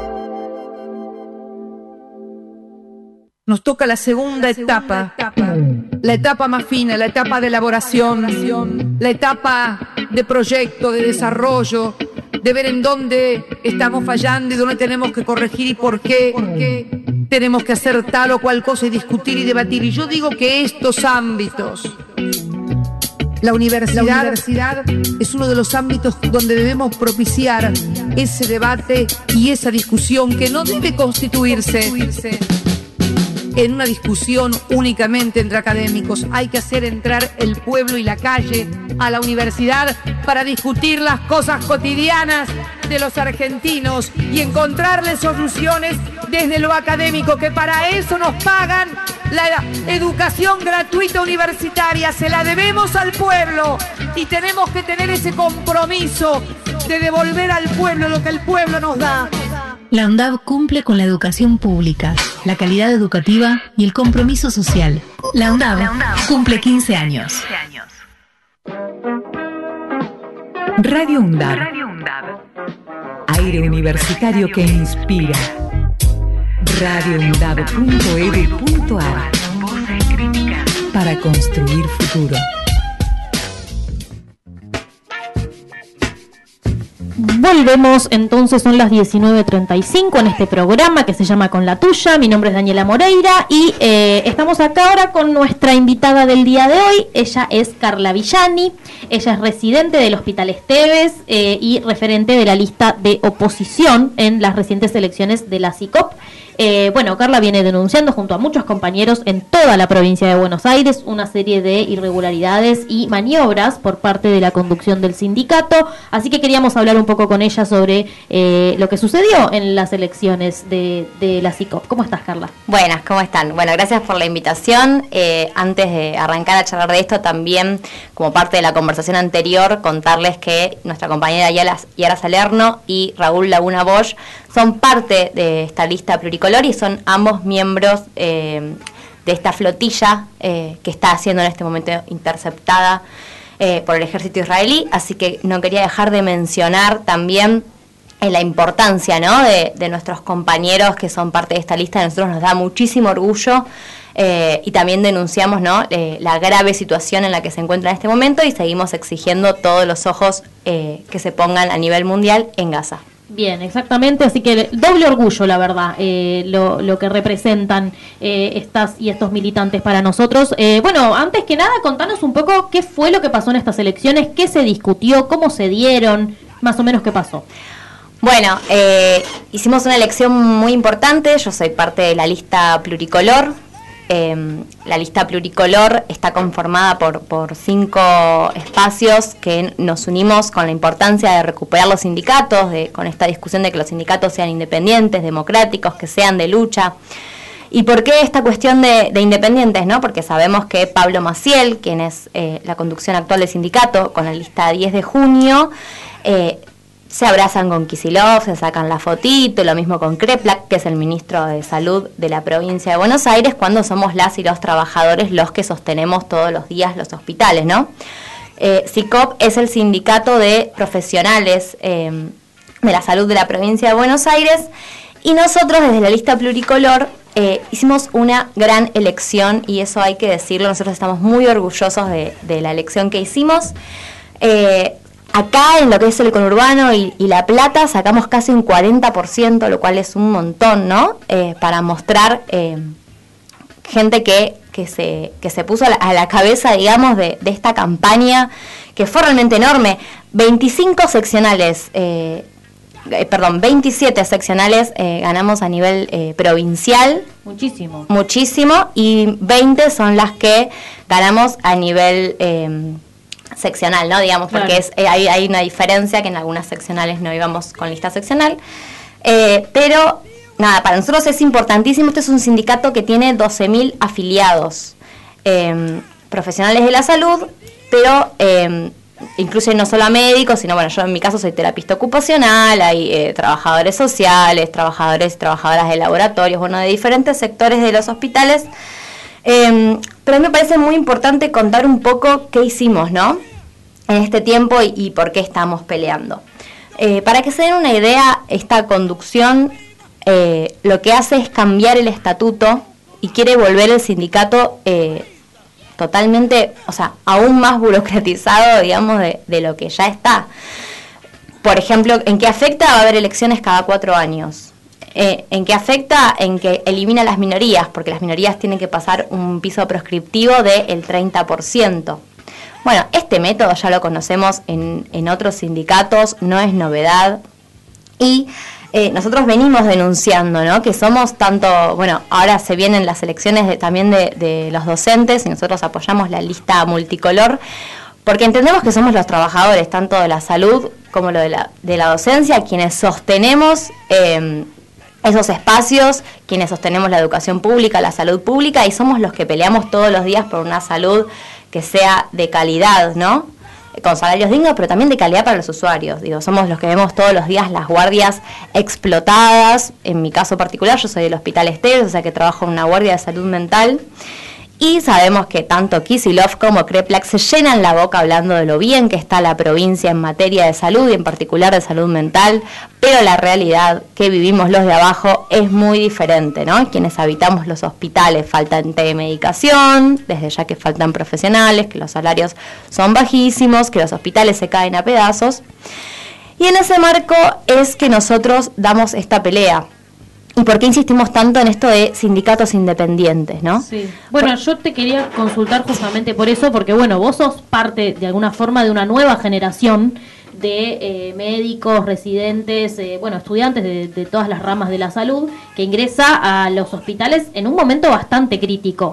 Nos toca la segunda etapa, la etapa más fina, la etapa de elaboración, la etapa de proyecto, de desarrollo, de ver en dónde estamos fallando y dónde tenemos que corregir y por qué tenemos que hacer tal o cual cosa y discutir y debatir. Y yo digo que estos ámbitos, la universidad es uno de los ámbitos donde debemos propiciar ese debate y esa discusión que no debe constituirse en una discusión únicamente entre académicos. Hay que hacer entrar el pueblo y la calle a la universidad para discutir las cosas cotidianas de los argentinos y encontrarles soluciones desde lo académico, que para eso nos pagan la educación gratuita universitaria. Se la debemos al pueblo y tenemos que tener ese compromiso de devolver al pueblo lo que el pueblo nos da. La UNDAB cumple con la educación pública, la calidad educativa y el compromiso social. La UNDAB cumple 15 años. Radio UNDAB. Aire universitario que inspira. radioundab.edu.ar. Para construir futuro. Volvemos, entonces son las 19:35 en este programa que se llama Con la Tuya. Mi nombre es Daniela Moreira y estamos acá ahora con nuestra invitada del día de hoy. Ella es Carla Villani, ella es residente del Hospital Esteves y referente de la lista de oposición en las recientes elecciones de la CICOP. Bueno, Carla viene denunciando junto a muchos compañeros en toda la provincia de Buenos Aires una serie de irregularidades y maniobras por parte de la conducción del sindicato, así que queríamos hablar un poco con ella sobre lo que sucedió en las elecciones de la CICOP. ¿Cómo estás, Carla? Buenas, ¿cómo están? Bueno, gracias por la invitación. Antes de arrancar a charlar de esto, también como parte de la conversación anterior, contarles que nuestra compañera Yara Salerno y Raúl Laguna Bosch son parte de esta lista pluricolor y son ambos miembros de esta flotilla que está siendo en este momento interceptada por el ejército israelí, así que no quería dejar de mencionar también la importancia, ¿no?, de nuestros compañeros que son parte de esta lista. A nosotros nos da muchísimo orgullo y también denunciamos, ¿no?, la grave situación en la que se encuentra en este momento y seguimos exigiendo todos los ojos que se pongan a nivel mundial en Gaza. Bien, exactamente, así que doble orgullo, la verdad, lo que representan estas y estos militantes para nosotros. Bueno, antes que nada, contanos un poco qué fue lo que pasó en estas elecciones, qué se discutió, cómo se dieron, más o menos qué pasó. Bueno, hicimos una elección muy importante, yo soy parte de la lista pluricolor. La lista pluricolor está conformada por 5 espacios que nos unimos con la importancia de recuperar los sindicatos, con esta discusión de que los sindicatos sean independientes, democráticos, que sean de lucha. ¿Y por qué esta cuestión de independientes, no? Porque sabemos que Pablo Maciel, quien es la conducción actual del sindicato, con la lista 10 de junio, se abrazan con Kicillof, se sacan la fotito, lo mismo con Kreplak, que es el ministro de Salud de la provincia de Buenos Aires, cuando somos las y los trabajadores los que sostenemos todos los días los hospitales, ¿no? CICOP es el sindicato de profesionales de la salud de la provincia de Buenos Aires y nosotros desde la lista pluricolor hicimos una gran elección y eso hay que decirlo, nosotros estamos muy orgullosos de la elección que hicimos. Acá en lo que es el conurbano y La Plata sacamos casi un 40%, lo cual es un montón, ¿no? Para mostrar gente que se puso a la cabeza, digamos, de esta campaña que fue realmente enorme. 27 seccionales ganamos a nivel provincial. Muchísimo. Y 20 son las que ganamos a nivel seccional, ¿no? Digamos, porque claro, hay una diferencia que en algunas seccionales no íbamos con lista seccional. Pero, nada, para nosotros es importantísimo. Este es un sindicato que tiene 12.000 afiliados, profesionales de la salud, pero incluye no solo a médicos, sino, bueno, yo en mi caso soy terapista ocupacional, hay trabajadores sociales, trabajadores y trabajadoras de laboratorios, bueno, de diferentes sectores de los hospitales. Pero a mí me parece muy importante contar un poco qué hicimos, ¿no? En este tiempo y por qué estamos peleando. Para que se den una idea, esta conducción lo que hace es cambiar el estatuto y quiere volver el sindicato totalmente, o sea, aún más burocratizado, digamos, de lo que ya está. Por ejemplo, ¿en qué afecta? Va a haber elecciones cada 4 años. ¿En qué afecta? En que elimina las minorías, porque las minorías tienen que pasar un piso proscriptivo del 30%. Bueno, este método ya lo conocemos en otros sindicatos, no es novedad. Y nosotros venimos denunciando, ¿no? Que somos tanto, bueno, ahora se vienen las elecciones también de los docentes y nosotros apoyamos la lista multicolor, porque entendemos que somos los trabajadores, tanto de la salud como lo de la docencia, quienes sostenemos esos espacios, quienes sostenemos la educación pública, la salud pública, y somos los que peleamos todos los días por una salud que sea de calidad, ¿no? Con salarios dignos, pero también de calidad para los usuarios. Digo, somos los que vemos todos los días las guardias explotadas. En mi caso particular, yo soy del Hospital Esteves, o sea que trabajo en una guardia de salud mental. Y sabemos que tanto Kicillof como Kreplak se llenan la boca hablando de lo bien que está la provincia en materia de salud y en particular de salud mental, pero la realidad que vivimos los de abajo es muy diferente, ¿no? Quienes habitamos los hospitales, faltan de medicación, desde ya que faltan profesionales, que los salarios son bajísimos, que los hospitales se caen a pedazos. Y en ese marco es que nosotros damos esta pelea. ¿Y por qué insistimos tanto en esto de sindicatos independientes, no? Sí. Bueno, yo te quería consultar justamente por eso, porque bueno, vos sos parte de alguna forma de una nueva generación de médicos, residentes, bueno, estudiantes de todas las ramas de la salud, que ingresa a los hospitales en un momento bastante crítico.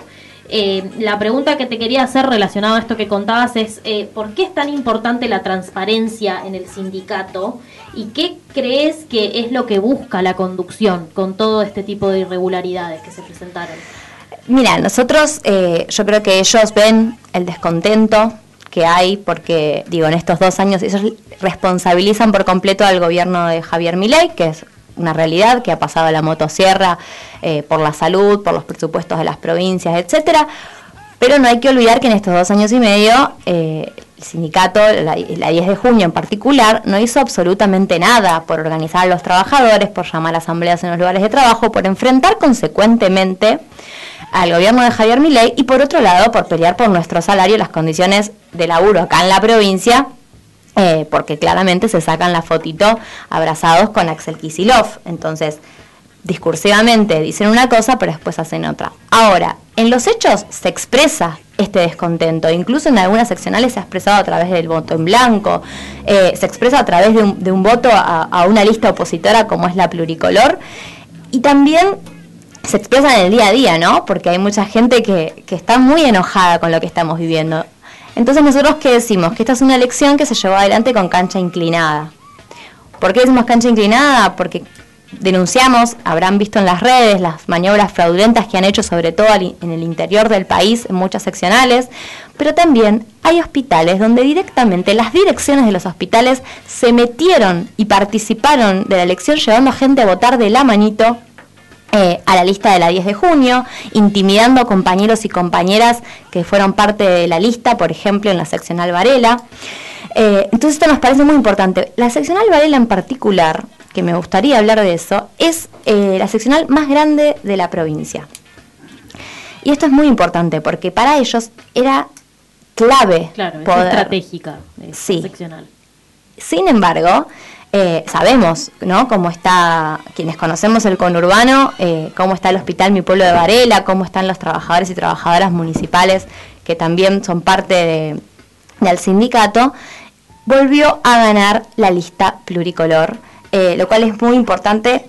La pregunta que te quería hacer relacionada a esto que contabas es ¿por qué es tan importante la transparencia en el sindicato? ¿Y qué crees que es lo que busca la conducción con todo este tipo de irregularidades que se presentaron? Mira, nosotros, yo creo que ellos ven el descontento que hay porque, digo, en estos 2 años ellos responsabilizan por completo al gobierno de Javier Milei, que es una realidad, que ha pasado a la motosierra por la salud, por los presupuestos de las provincias, etcétera. Pero no hay que olvidar que en estos 2 años y medio el sindicato, la 10 de junio en particular, no hizo absolutamente nada por organizar a los trabajadores, por llamar a asambleas en los lugares de trabajo, por enfrentar consecuentemente al gobierno de Javier Milei y por otro lado por pelear por nuestro salario y las condiciones de laburo acá en la provincia, porque claramente se sacan la fotito abrazados con Axel Kicillof. Entonces, discursivamente dicen una cosa, pero después hacen otra. Ahora, en los hechos se expresa este descontento, incluso en algunas seccionales se ha expresado a través del voto en blanco, se expresa a través de un voto a una lista opositora como es la pluricolor, y también se expresa en el día a día, ¿no? Porque hay mucha gente que está muy enojada con lo que estamos viviendo. Entonces nosotros, ¿qué decimos? Que esta es una elección que se llevó adelante con cancha inclinada. ¿Por qué decimos cancha inclinada? Porque denunciamos, habrán visto en las redes, las maniobras fraudulentas que han hecho sobre todo en el interior del país, en muchas seccionales, pero también hay hospitales donde directamente las direcciones de los hospitales se metieron y participaron de la elección llevando a gente a votar de la manito a la lista de la 10 de junio, intimidando a compañeros y compañeras que fueron parte de la lista, por ejemplo, en la seccional Varela. Entonces esto nos parece muy importante. La seccional Varela en particular, que me gustaría hablar de eso, es la seccional más grande de la provincia. Y esto es muy importante porque para ellos era clave. Claro, poder, es estratégica sí. seccional. Sin embargo, sabemos, ¿no?, cómo está, quienes conocemos el conurbano, cómo está el hospital Mi Pueblo de Varela, cómo están los trabajadores y trabajadoras municipales que también son parte del sindicato. Volvió a ganar la lista pluricolor, lo cual es muy importante.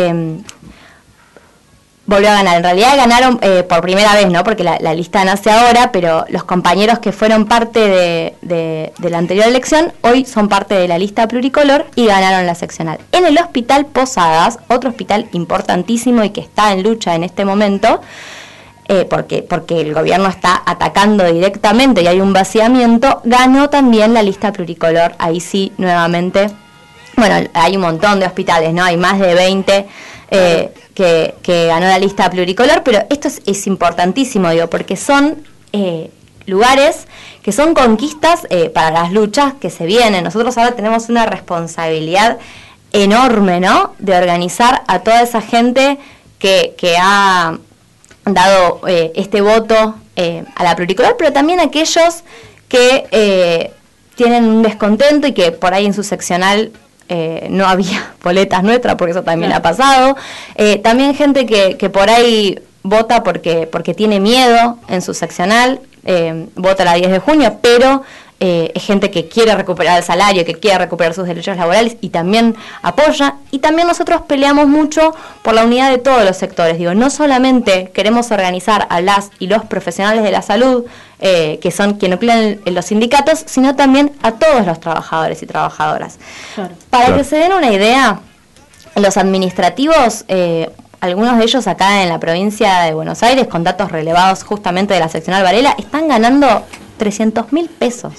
Volvió a ganar. En realidad ganaron por primera vez, ¿no? Porque la lista nace ahora, pero los compañeros que fueron parte de la anterior elección hoy son parte de la lista pluricolor y ganaron la seccional. En el Hospital Posadas, otro hospital importantísimo y que está en lucha en este momento, porque el gobierno está atacando directamente y hay un vaciamiento, ganó también la lista pluricolor. Ahí sí, nuevamente, bueno, hay un montón de hospitales, ¿no? Hay más de 20 que ganó la lista pluricolor, pero esto es importantísimo, digo, porque son lugares que son conquistas para las luchas que se vienen. Nosotros ahora tenemos una responsabilidad enorme, ¿no?, de organizar a toda esa gente que ha dado este voto a la pluricolor, pero también aquellos que tienen un descontento y que por ahí en su seccional no había boletas nuestras, porque eso también ha pasado. También gente que por ahí vota porque tiene miedo en su seccional, vota la 10 de junio, pero es gente que quiere recuperar el salario, que quiere recuperar sus derechos laborales y también apoya. Y también nosotros peleamos mucho por la unidad de todos los sectores. Digo, no solamente queremos organizar a las y los profesionales de la salud, que son quienes nuclean en los sindicatos, sino también a todos los trabajadores y trabajadoras. Claro. Para que se den una idea, los administrativos, algunos de ellos acá en la provincia de Buenos Aires, con datos relevados justamente de la seccional Varela, están ganando 300.000 pesos.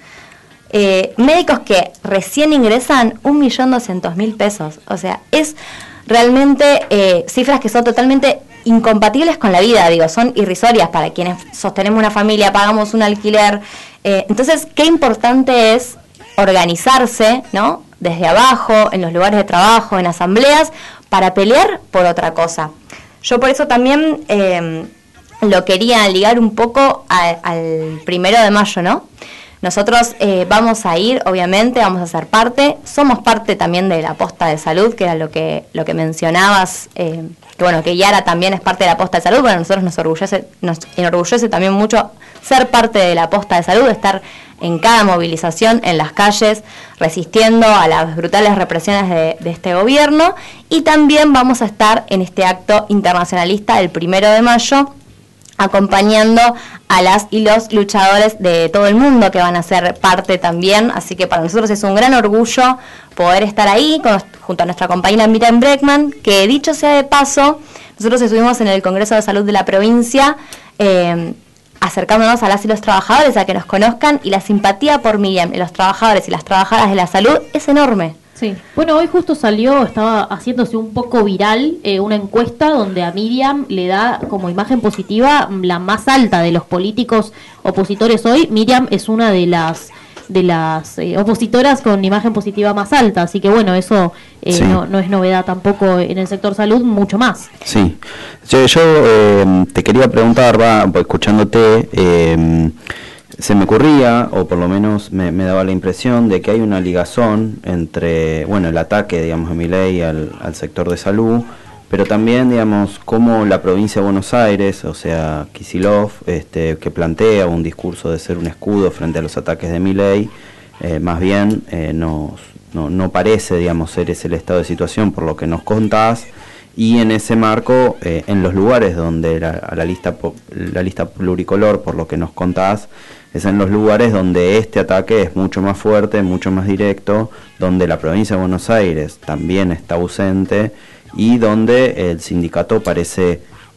Médicos que recién ingresan 1.200.000 pesos. O sea, es realmente cifras que son totalmente incompatibles con la vida, digo, son irrisorias para quienes sostenemos una familia, pagamos un alquiler. Entonces, qué importante es organizarse, ¿no?, desde abajo, en los lugares de trabajo, en asambleas, para pelear por otra cosa. Yo por eso también lo quería ligar un poco al 1 de mayo, ¿no? Nosotros vamos a ir, obviamente, vamos a ser parte, somos parte también de la posta de salud, que era lo que mencionabas, que bueno, que Yara también es parte de la posta de salud. Bueno, a nosotros nos enorgullece también mucho ser parte de la posta de salud, estar en cada movilización en las calles, resistiendo a las brutales represiones de este gobierno. Y también vamos a estar en este acto internacionalista el 1 de mayo, acompañando a las y los luchadores de todo el mundo que van a ser parte también. Así que para nosotros es un gran orgullo poder estar ahí junto a nuestra compañera Miriam Breckman, que dicho sea de paso, nosotros estuvimos en el Congreso de Salud de la provincia, acercándonos a las y los trabajadores a que nos conozcan, y la simpatía por Miriam y los trabajadores y las trabajadoras de la salud es enorme. Sí. Bueno, hoy justo salió, estaba haciéndose un poco viral una encuesta donde a Miriam le da como imagen positiva la más alta de los políticos opositores hoy. Miriam es una de las opositoras con imagen positiva más alta, así que bueno, eso sí, no es novedad tampoco en el sector salud, mucho más. Sí, yo te quería preguntar, escuchándote, se me ocurría, o por lo menos me daba la impresión de que hay una ligazón entre, bueno, el ataque, digamos, de Milei al sector de salud, pero también, digamos, como la provincia de Buenos Aires, o sea, Kicillof, que plantea un discurso de ser un escudo frente a los ataques de Milei, más bien no parece, digamos, ser ese el estado de situación por lo que nos contás. Y en ese marco, en los lugares donde la lista pluricolor, por lo que nos contás, es en los lugares donde este ataque es mucho más fuerte, mucho más directo, donde la provincia de Buenos Aires también está ausente y donde el sindicato parece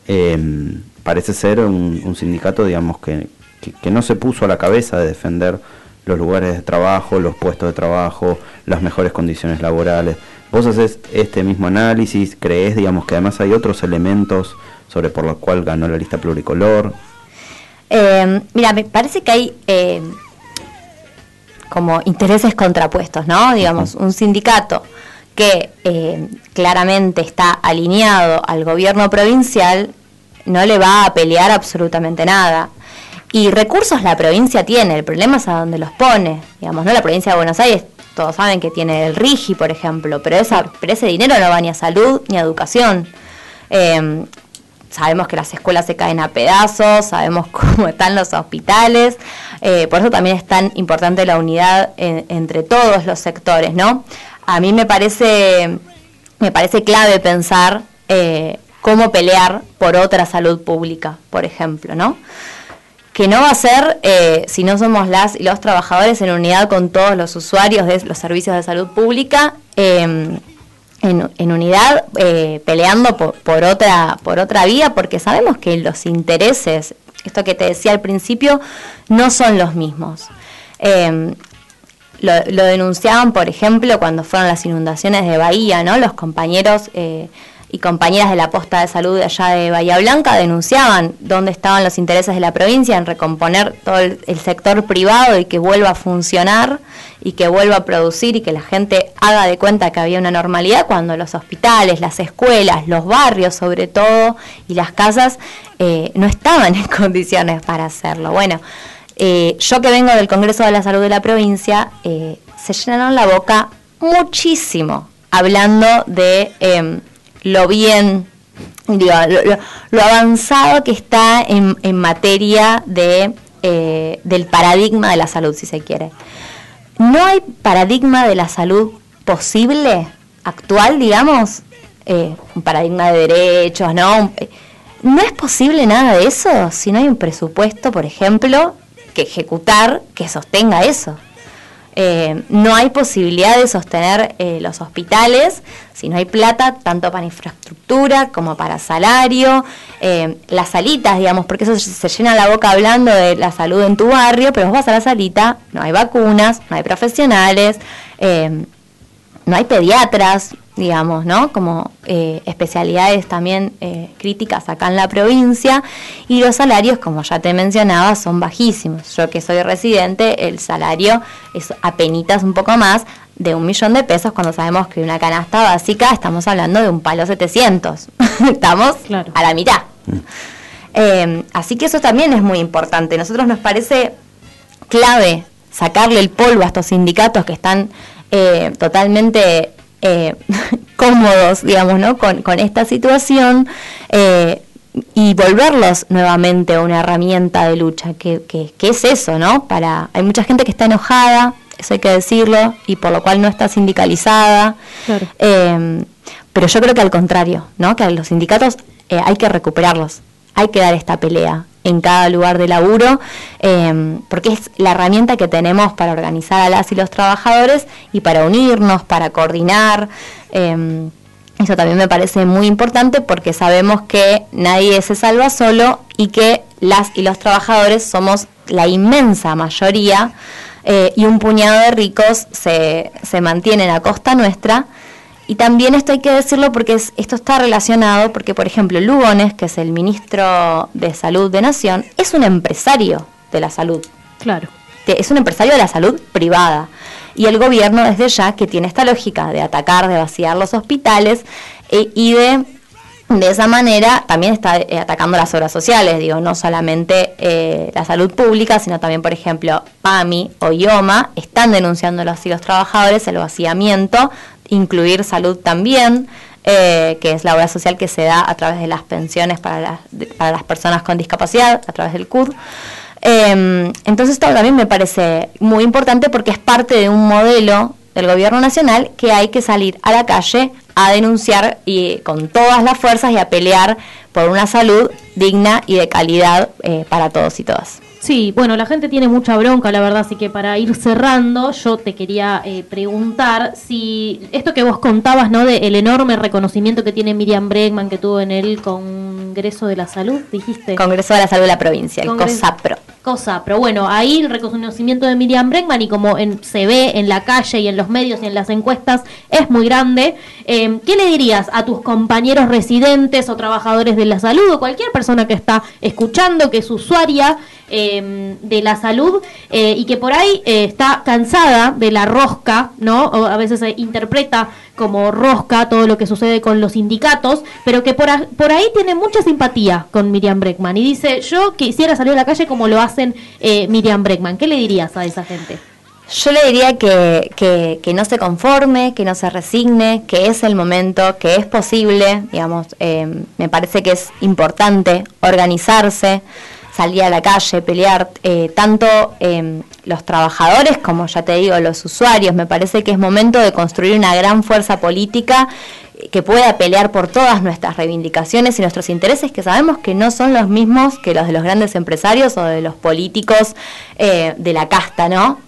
ser un sindicato, digamos, que no se puso a la cabeza de defender los lugares de trabajo, los puestos de trabajo, las mejores condiciones laborales. ¿Vos haces este mismo análisis? ¿Creés, digamos, que además hay otros elementos sobre por los cuales ganó la lista pluricolor? Mira, me parece que hay como intereses contrapuestos, ¿no? Digamos, un sindicato que claramente está alineado al gobierno provincial no le va a pelear absolutamente nada. Y recursos la provincia tiene, el problema es a dónde los pone. Digamos, ¿no? La provincia de Buenos Aires, todos saben que tiene el RIGI, por ejemplo, pero ese dinero no va ni a salud ni a educación. Sabemos que las escuelas se caen a pedazos, sabemos cómo están los hospitales, por eso también es tan importante la unidad entre todos los sectores, ¿no? A mí me parece clave pensar cómo pelear por otra salud pública, por ejemplo, ¿no? Que no va a ser, si no somos las y los trabajadores en unidad con todos los usuarios de los servicios de salud pública, en unidad, peleando por otra vía, porque sabemos que los intereses, esto que te decía al principio, no son los mismos. Lo denunciaban, por ejemplo, cuando fueron las inundaciones de Bahía, ¿no? Los compañeros y compañeras de la posta de salud de allá de Bahía Blanca denunciaban dónde estaban los intereses de la provincia en recomponer todo el sector privado y que vuelva a funcionar y que vuelva a producir y que la gente haga de cuenta que había una normalidad cuando los hospitales, las escuelas, los barrios sobre todo y las casas no estaban en condiciones para hacerlo. Bueno, yo que vengo del Congreso de la Salud de la provincia, se llenaron la boca muchísimo hablando de lo bien, digo, lo avanzado que está en materia del paradigma de la salud, si se quiere. No hay paradigma de la salud posible, actual, digamos, un paradigma de derechos, ¿no? No es posible nada de eso si no hay un presupuesto, por ejemplo, que ejecutar, que sostenga eso. No hay posibilidad de sostener los hospitales si no hay plata, tanto para infraestructura como para salario, las salitas, digamos, porque eso se llena la boca hablando de la salud en tu barrio, pero vos vas a la salita, no hay vacunas, no hay profesionales, no hay pediatras, digamos, ¿no? Como especialidades también críticas acá en la provincia, y los salarios, como ya te mencionaba, son bajísimos. Yo que soy residente, el salario es apenitas un poco más de 1 millón de pesos, cuando sabemos que una canasta básica estamos hablando de un palo 700. Estamos a la mitad. Así que eso también es muy importante. A nosotros nos parece clave sacarle el polvo a estos sindicatos que están totalmente cómodos, digamos, ¿no? con esta situación, y volverlos nuevamente a una herramienta de lucha, que es eso, ¿no? Hay mucha gente que está enojada, eso hay que decirlo, y por lo cual no está sindicalizada. Claro. Pero yo creo que al contrario, ¿no? Que a los sindicatos hay que recuperarlos, hay que dar esta pelea en cada lugar de laburo, porque es la herramienta que tenemos para organizar a las y los trabajadores y para unirnos, para coordinar. Eso también me parece muy importante, porque sabemos que nadie se salva solo y que las y los trabajadores somos la inmensa mayoría, y un puñado de ricos se mantienen a costa nuestra. Y también esto hay que decirlo porque esto está relacionado, porque por ejemplo Lugones, que es el ministro de Salud de Nación, es un empresario de la salud. Claro. Es un empresario de la salud privada. Y el gobierno desde ya, que tiene esta lógica de atacar, de vaciar los hospitales, y de esa manera también está atacando las obras sociales, digo, no solamente la salud pública, sino también, por ejemplo, PAMI o IOMA están denunciando los trabajadores el vaciamiento, incluir salud también, que es la obra social que se da a través de las pensiones para las personas con discapacidad, a través del CUD. Entonces esto también me parece muy importante, porque es parte de un modelo del gobierno nacional que hay que salir a la calle a denunciar y con todas las fuerzas y a pelear por una salud digna y de calidad para todos y todas. Sí, bueno, la gente tiene mucha bronca, la verdad, así que para ir cerrando, yo te quería preguntar si esto que vos contabas, ¿no? De el enorme reconocimiento que tiene Miriam Bregman, que tuvo en el Congreso de la Salud, dijiste. Congreso de la Salud de la Provincia, el COSAPRO. COSAPRO, bueno, ahí el reconocimiento de Miriam Bregman, y como se ve en la calle y en los medios y en las encuestas, es muy grande. ¿Qué le dirías a tus compañeros residentes o trabajadores de la salud, o cualquier persona que está escuchando, que es usuaria de la salud, y que por ahí está cansada de la rosca, ¿no? O a veces se interpreta como rosca todo lo que sucede con los sindicatos, pero que por ahí tiene mucha simpatía con Miriam Bregman y dice: yo quisiera salir a la calle como lo hacen Miriam Bregman? ¿Qué le dirías a esa gente? Yo le diría que no se conforme, que no se resigne, que es el momento, que es posible, digamos. Me parece que es importante organizarse, salir a la calle, pelear, tanto los trabajadores como, ya te digo, los usuarios. Me parece que es momento de construir una gran fuerza política que pueda pelear por todas nuestras reivindicaciones y nuestros intereses, que sabemos que no son los mismos que los de los grandes empresarios o de los políticos de la casta, ¿no?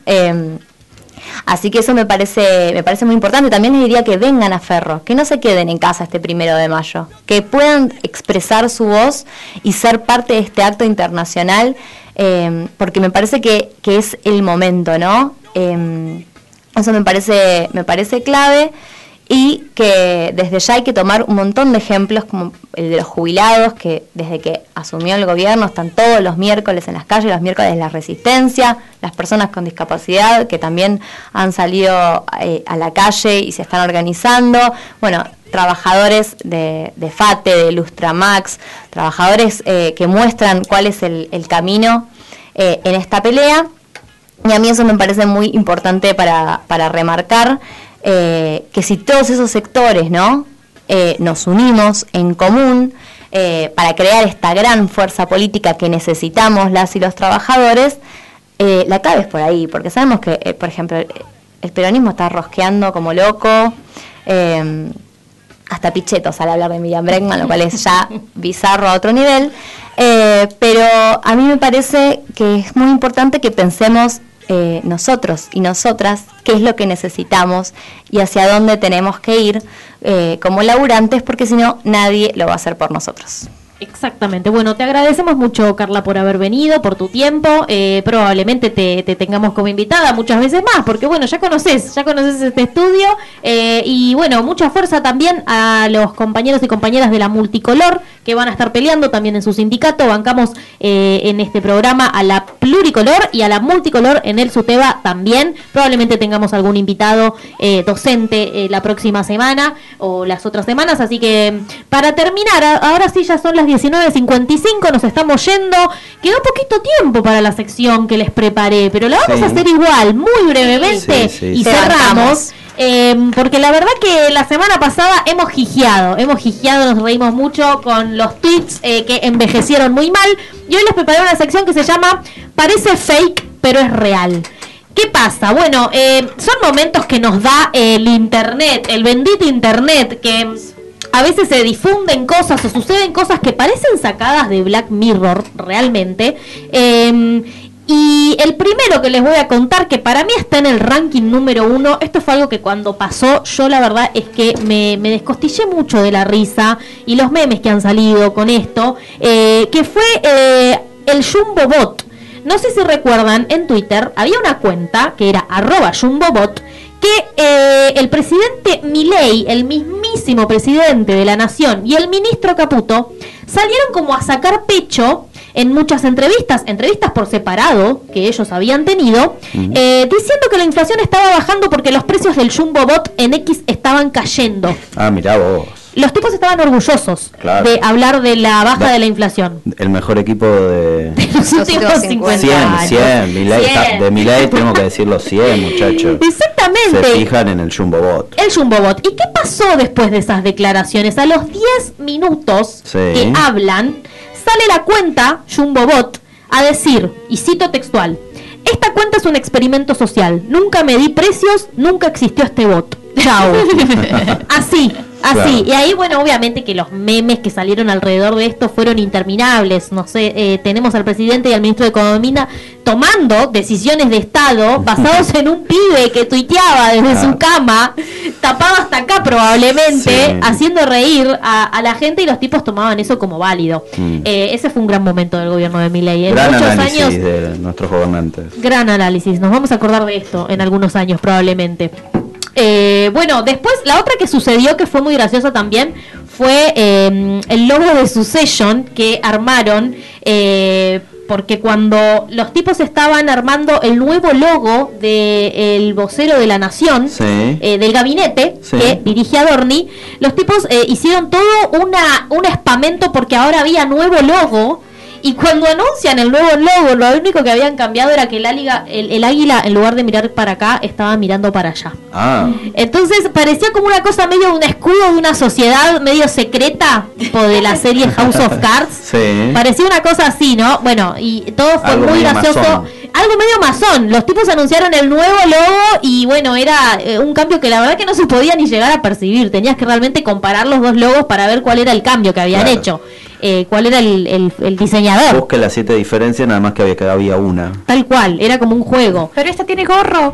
Así que eso me parece muy importante. También les diría que vengan a Ferro, que no se queden en casa este 1 de mayo, que puedan expresar su voz y ser parte de este acto internacional, porque me parece que es el momento, ¿no? Eso me parece clave. y que desde ya hay que tomar un montón de ejemplos como el de los jubilados, que desde que asumió el gobierno están todos los miércoles en las calles, los miércoles de la resistencia, las personas con discapacidad que también han salido a la calle y se están organizando, bueno, trabajadores de FATE, de Lustramax, trabajadores que muestran cuál es el camino en esta pelea, y a mí eso me parece muy importante para remarcar que si todos esos sectores, ¿no? Nos unimos en común para crear esta gran fuerza política que necesitamos las y los trabajadores, la clave es por ahí, porque sabemos que, por ejemplo, el peronismo está rosqueando como loco, hasta Pichetto sale a hablar de Miriam Bregman, lo cual es ya bizarro a otro nivel, pero a mí me parece que es muy importante que pensemos nosotros y nosotras qué es lo que necesitamos y hacia dónde tenemos que ir como laburantes, porque si no, nadie lo va a hacer por nosotros. Exactamente. Bueno, te agradecemos mucho, Carla, por haber venido, por tu tiempo. Probablemente te tengamos como invitada muchas veces más, porque bueno, ya conoces este estudio. Y bueno, mucha fuerza también a los compañeros y compañeras de la Multicolor, que van a estar peleando también en su sindicato. Bancamos en este programa a la Pluricolor y a la Multicolor en el SUTEBA también. Probablemente tengamos algún invitado docente la próxima semana o las otras semanas. Así que para terminar, ahora sí ya son las 19:55, nos estamos yendo. Quedó poquito tiempo para la sección que les preparé, pero la vamos a hacer igual, muy brevemente, y cerramos. Porque la verdad que la semana pasada hemos gijeado, nos reímos mucho con los tweets que envejecieron muy mal, y hoy les preparé una sección que se llama Parece fake, pero es real. ¿Qué pasa? Bueno, son momentos que nos da el internet, el bendito internet, que a veces se difunden cosas o suceden cosas que parecen sacadas de Black Mirror realmente. Y el primero que les voy a contar, que para mí está en el ranking número 1, esto fue algo que cuando pasó, yo la verdad es que me descostillé mucho de la risa y los memes que han salido con esto, que fue el JumboBot. No sé si recuerdan, en Twitter había una cuenta que era @JumboBot, que el presidente Milei, el mismísimo presidente de la nación, y el ministro Caputo salieron como a sacar pecho en muchas entrevistas por separado que ellos habían tenido, diciendo que la inflación estaba bajando porque los precios del JumboBot en X estaban cayendo. Ah, mirá vos. Los tipos estaban orgullosos de hablar de la baja de la inflación. El mejor equipo de los últimos 50 años. 100, de Milei tenemos que decirlo 100, muchachos. Exactamente. Se fijan en el JumboBot. El JumboBot. ¿Y qué pasó después de esas declaraciones? A los 10 minutos que hablan, sale la cuenta JumboBot a decir, y cito textual: esta cuenta es un experimento social. Nunca medí precios, nunca existió este bot. Chao. Así. Claro. Y ahí, bueno, obviamente que los memes que salieron alrededor de esto fueron interminables. No sé, tenemos al presidente y al ministro de Economía tomando decisiones de Estado basados en un pibe que tuiteaba desde su cama, tapado hasta acá probablemente, haciendo reír a la gente, y los tipos tomaban eso como válido. Ese fue un gran momento del gobierno de Milei. Gran análisis años, de nuestros gobernantes. Gran análisis. Nos vamos a acordar de esto en algunos años probablemente. Bueno, después la otra que sucedió, que fue muy graciosa también, fue el logo de Succession que armaron, porque cuando los tipos estaban armando el nuevo logo del vocero de la nación, del gabinete que dirige Adorni, los tipos hicieron todo un espamento porque ahora había nuevo logo. Y cuando anuncian el nuevo logo, lo único que habían cambiado era que el águila, en lugar de mirar para acá, estaba mirando para allá. Entonces parecía como una cosa medio de un escudo de una sociedad medio secreta, tipo de la serie House of Cards. Parecía una cosa así, ¿no? Bueno, y todo fue algo muy gracioso. Algo medio masón. Los tipos anunciaron el nuevo logo y bueno, era un cambio que la verdad que no se podía ni llegar a percibir. Tenías que realmente comparar los dos logos para ver cuál era el cambio que habían hecho. ¿Cuál era el diseñador? Busque las 7 diferencias, nada más que había una. Tal cual, era como un juego. Pero esta tiene gorro.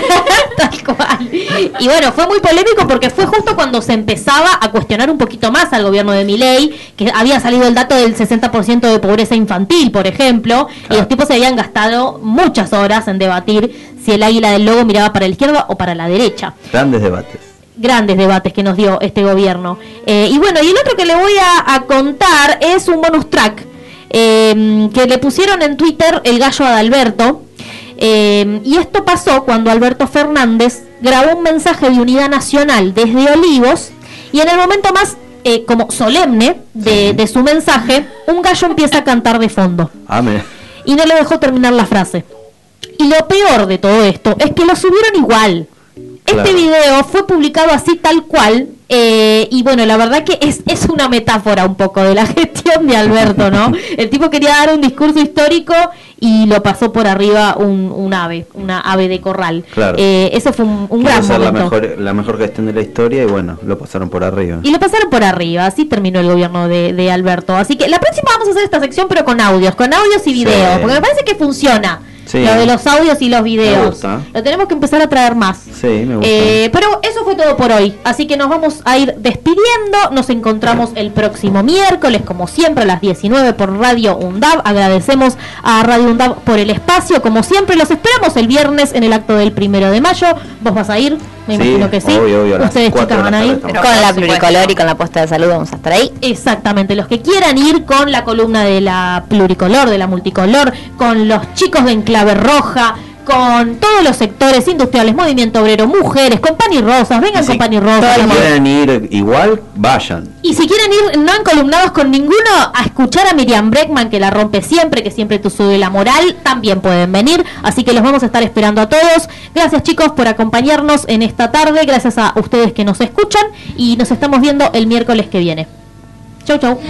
Tal cual. Y bueno, fue muy polémico porque fue justo cuando se empezaba a cuestionar un poquito más al gobierno de Milei, que había salido el dato del 60% de pobreza infantil, por ejemplo, y los tipos se habían gastado muchas horas en debatir si el águila del logo miraba para la izquierda o para la derecha. Grandes debates. grandes debates que nos dio este gobierno. Y bueno, y el otro que le voy a contar es un bonus track que le pusieron en Twitter el gallo Adalberto. Y esto pasó cuando Alberto Fernández grabó un mensaje de unidad nacional desde Olivos, y en el momento más como solemne de su mensaje, un gallo empieza a cantar de fondo. Amén. Y no le dejó terminar la frase. Y lo peor de todo esto es que lo subieron igual. Este video fue publicado así tal cual, y bueno, la verdad que es una metáfora un poco de la gestión de Alberto, ¿no? El tipo quería dar un discurso histórico y lo pasó por arriba una ave de corral. Claro. Ese fue un gran momento. La mejor gestión de la historia, y bueno, lo pasaron por arriba. Y lo pasaron por arriba, así terminó el gobierno de Alberto. Así que la próxima vamos a hacer esta sección, pero con audios y videos, porque me parece que funciona. Sí. Lo de los audios y los videos. Me gusta. Lo tenemos que empezar a traer más. Sí, me gusta. Pero eso fue todo por hoy. Así que nos vamos a ir despidiendo. Nos encontramos el próximo miércoles, como siempre, a las 19 por Radio UNDAB. Agradecemos a Radio UNDAB por el espacio. Como siempre, los esperamos el viernes en el acto del 1 de mayo. ¿Vos vas a ir? Me imagino que sí. Obvio, Ustedes, chicas, van a ir. Con la pluricolor y con la posta de salud vamos a estar ahí. Exactamente. Los que quieran ir con la columna de la pluricolor, de la multicolor, con los chicos de Enclave Roja, con todos los sectores industriales, movimiento obrero, mujeres, con pan y rosas, vengan con pan y rosas. Si quieren ir igual, vayan. Y si quieren ir no encolumnados con ninguno, a escuchar a Miriam Breckman, que la rompe siempre, que siempre te sube la moral, también pueden venir. Así que los vamos a estar esperando a todos. Gracias, chicos, por acompañarnos en esta tarde. Gracias a ustedes que nos escuchan, y nos estamos viendo el miércoles que viene. Chau, chau.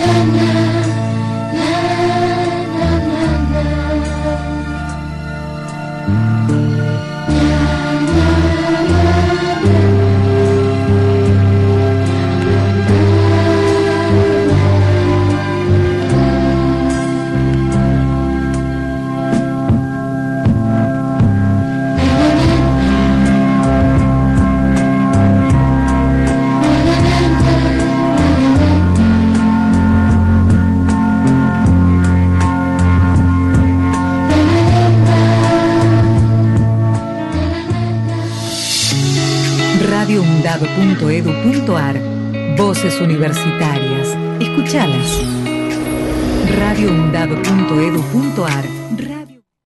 radioundab.edu.ar. Voces universitarias. Escuchalas. radioundab.edu.ar.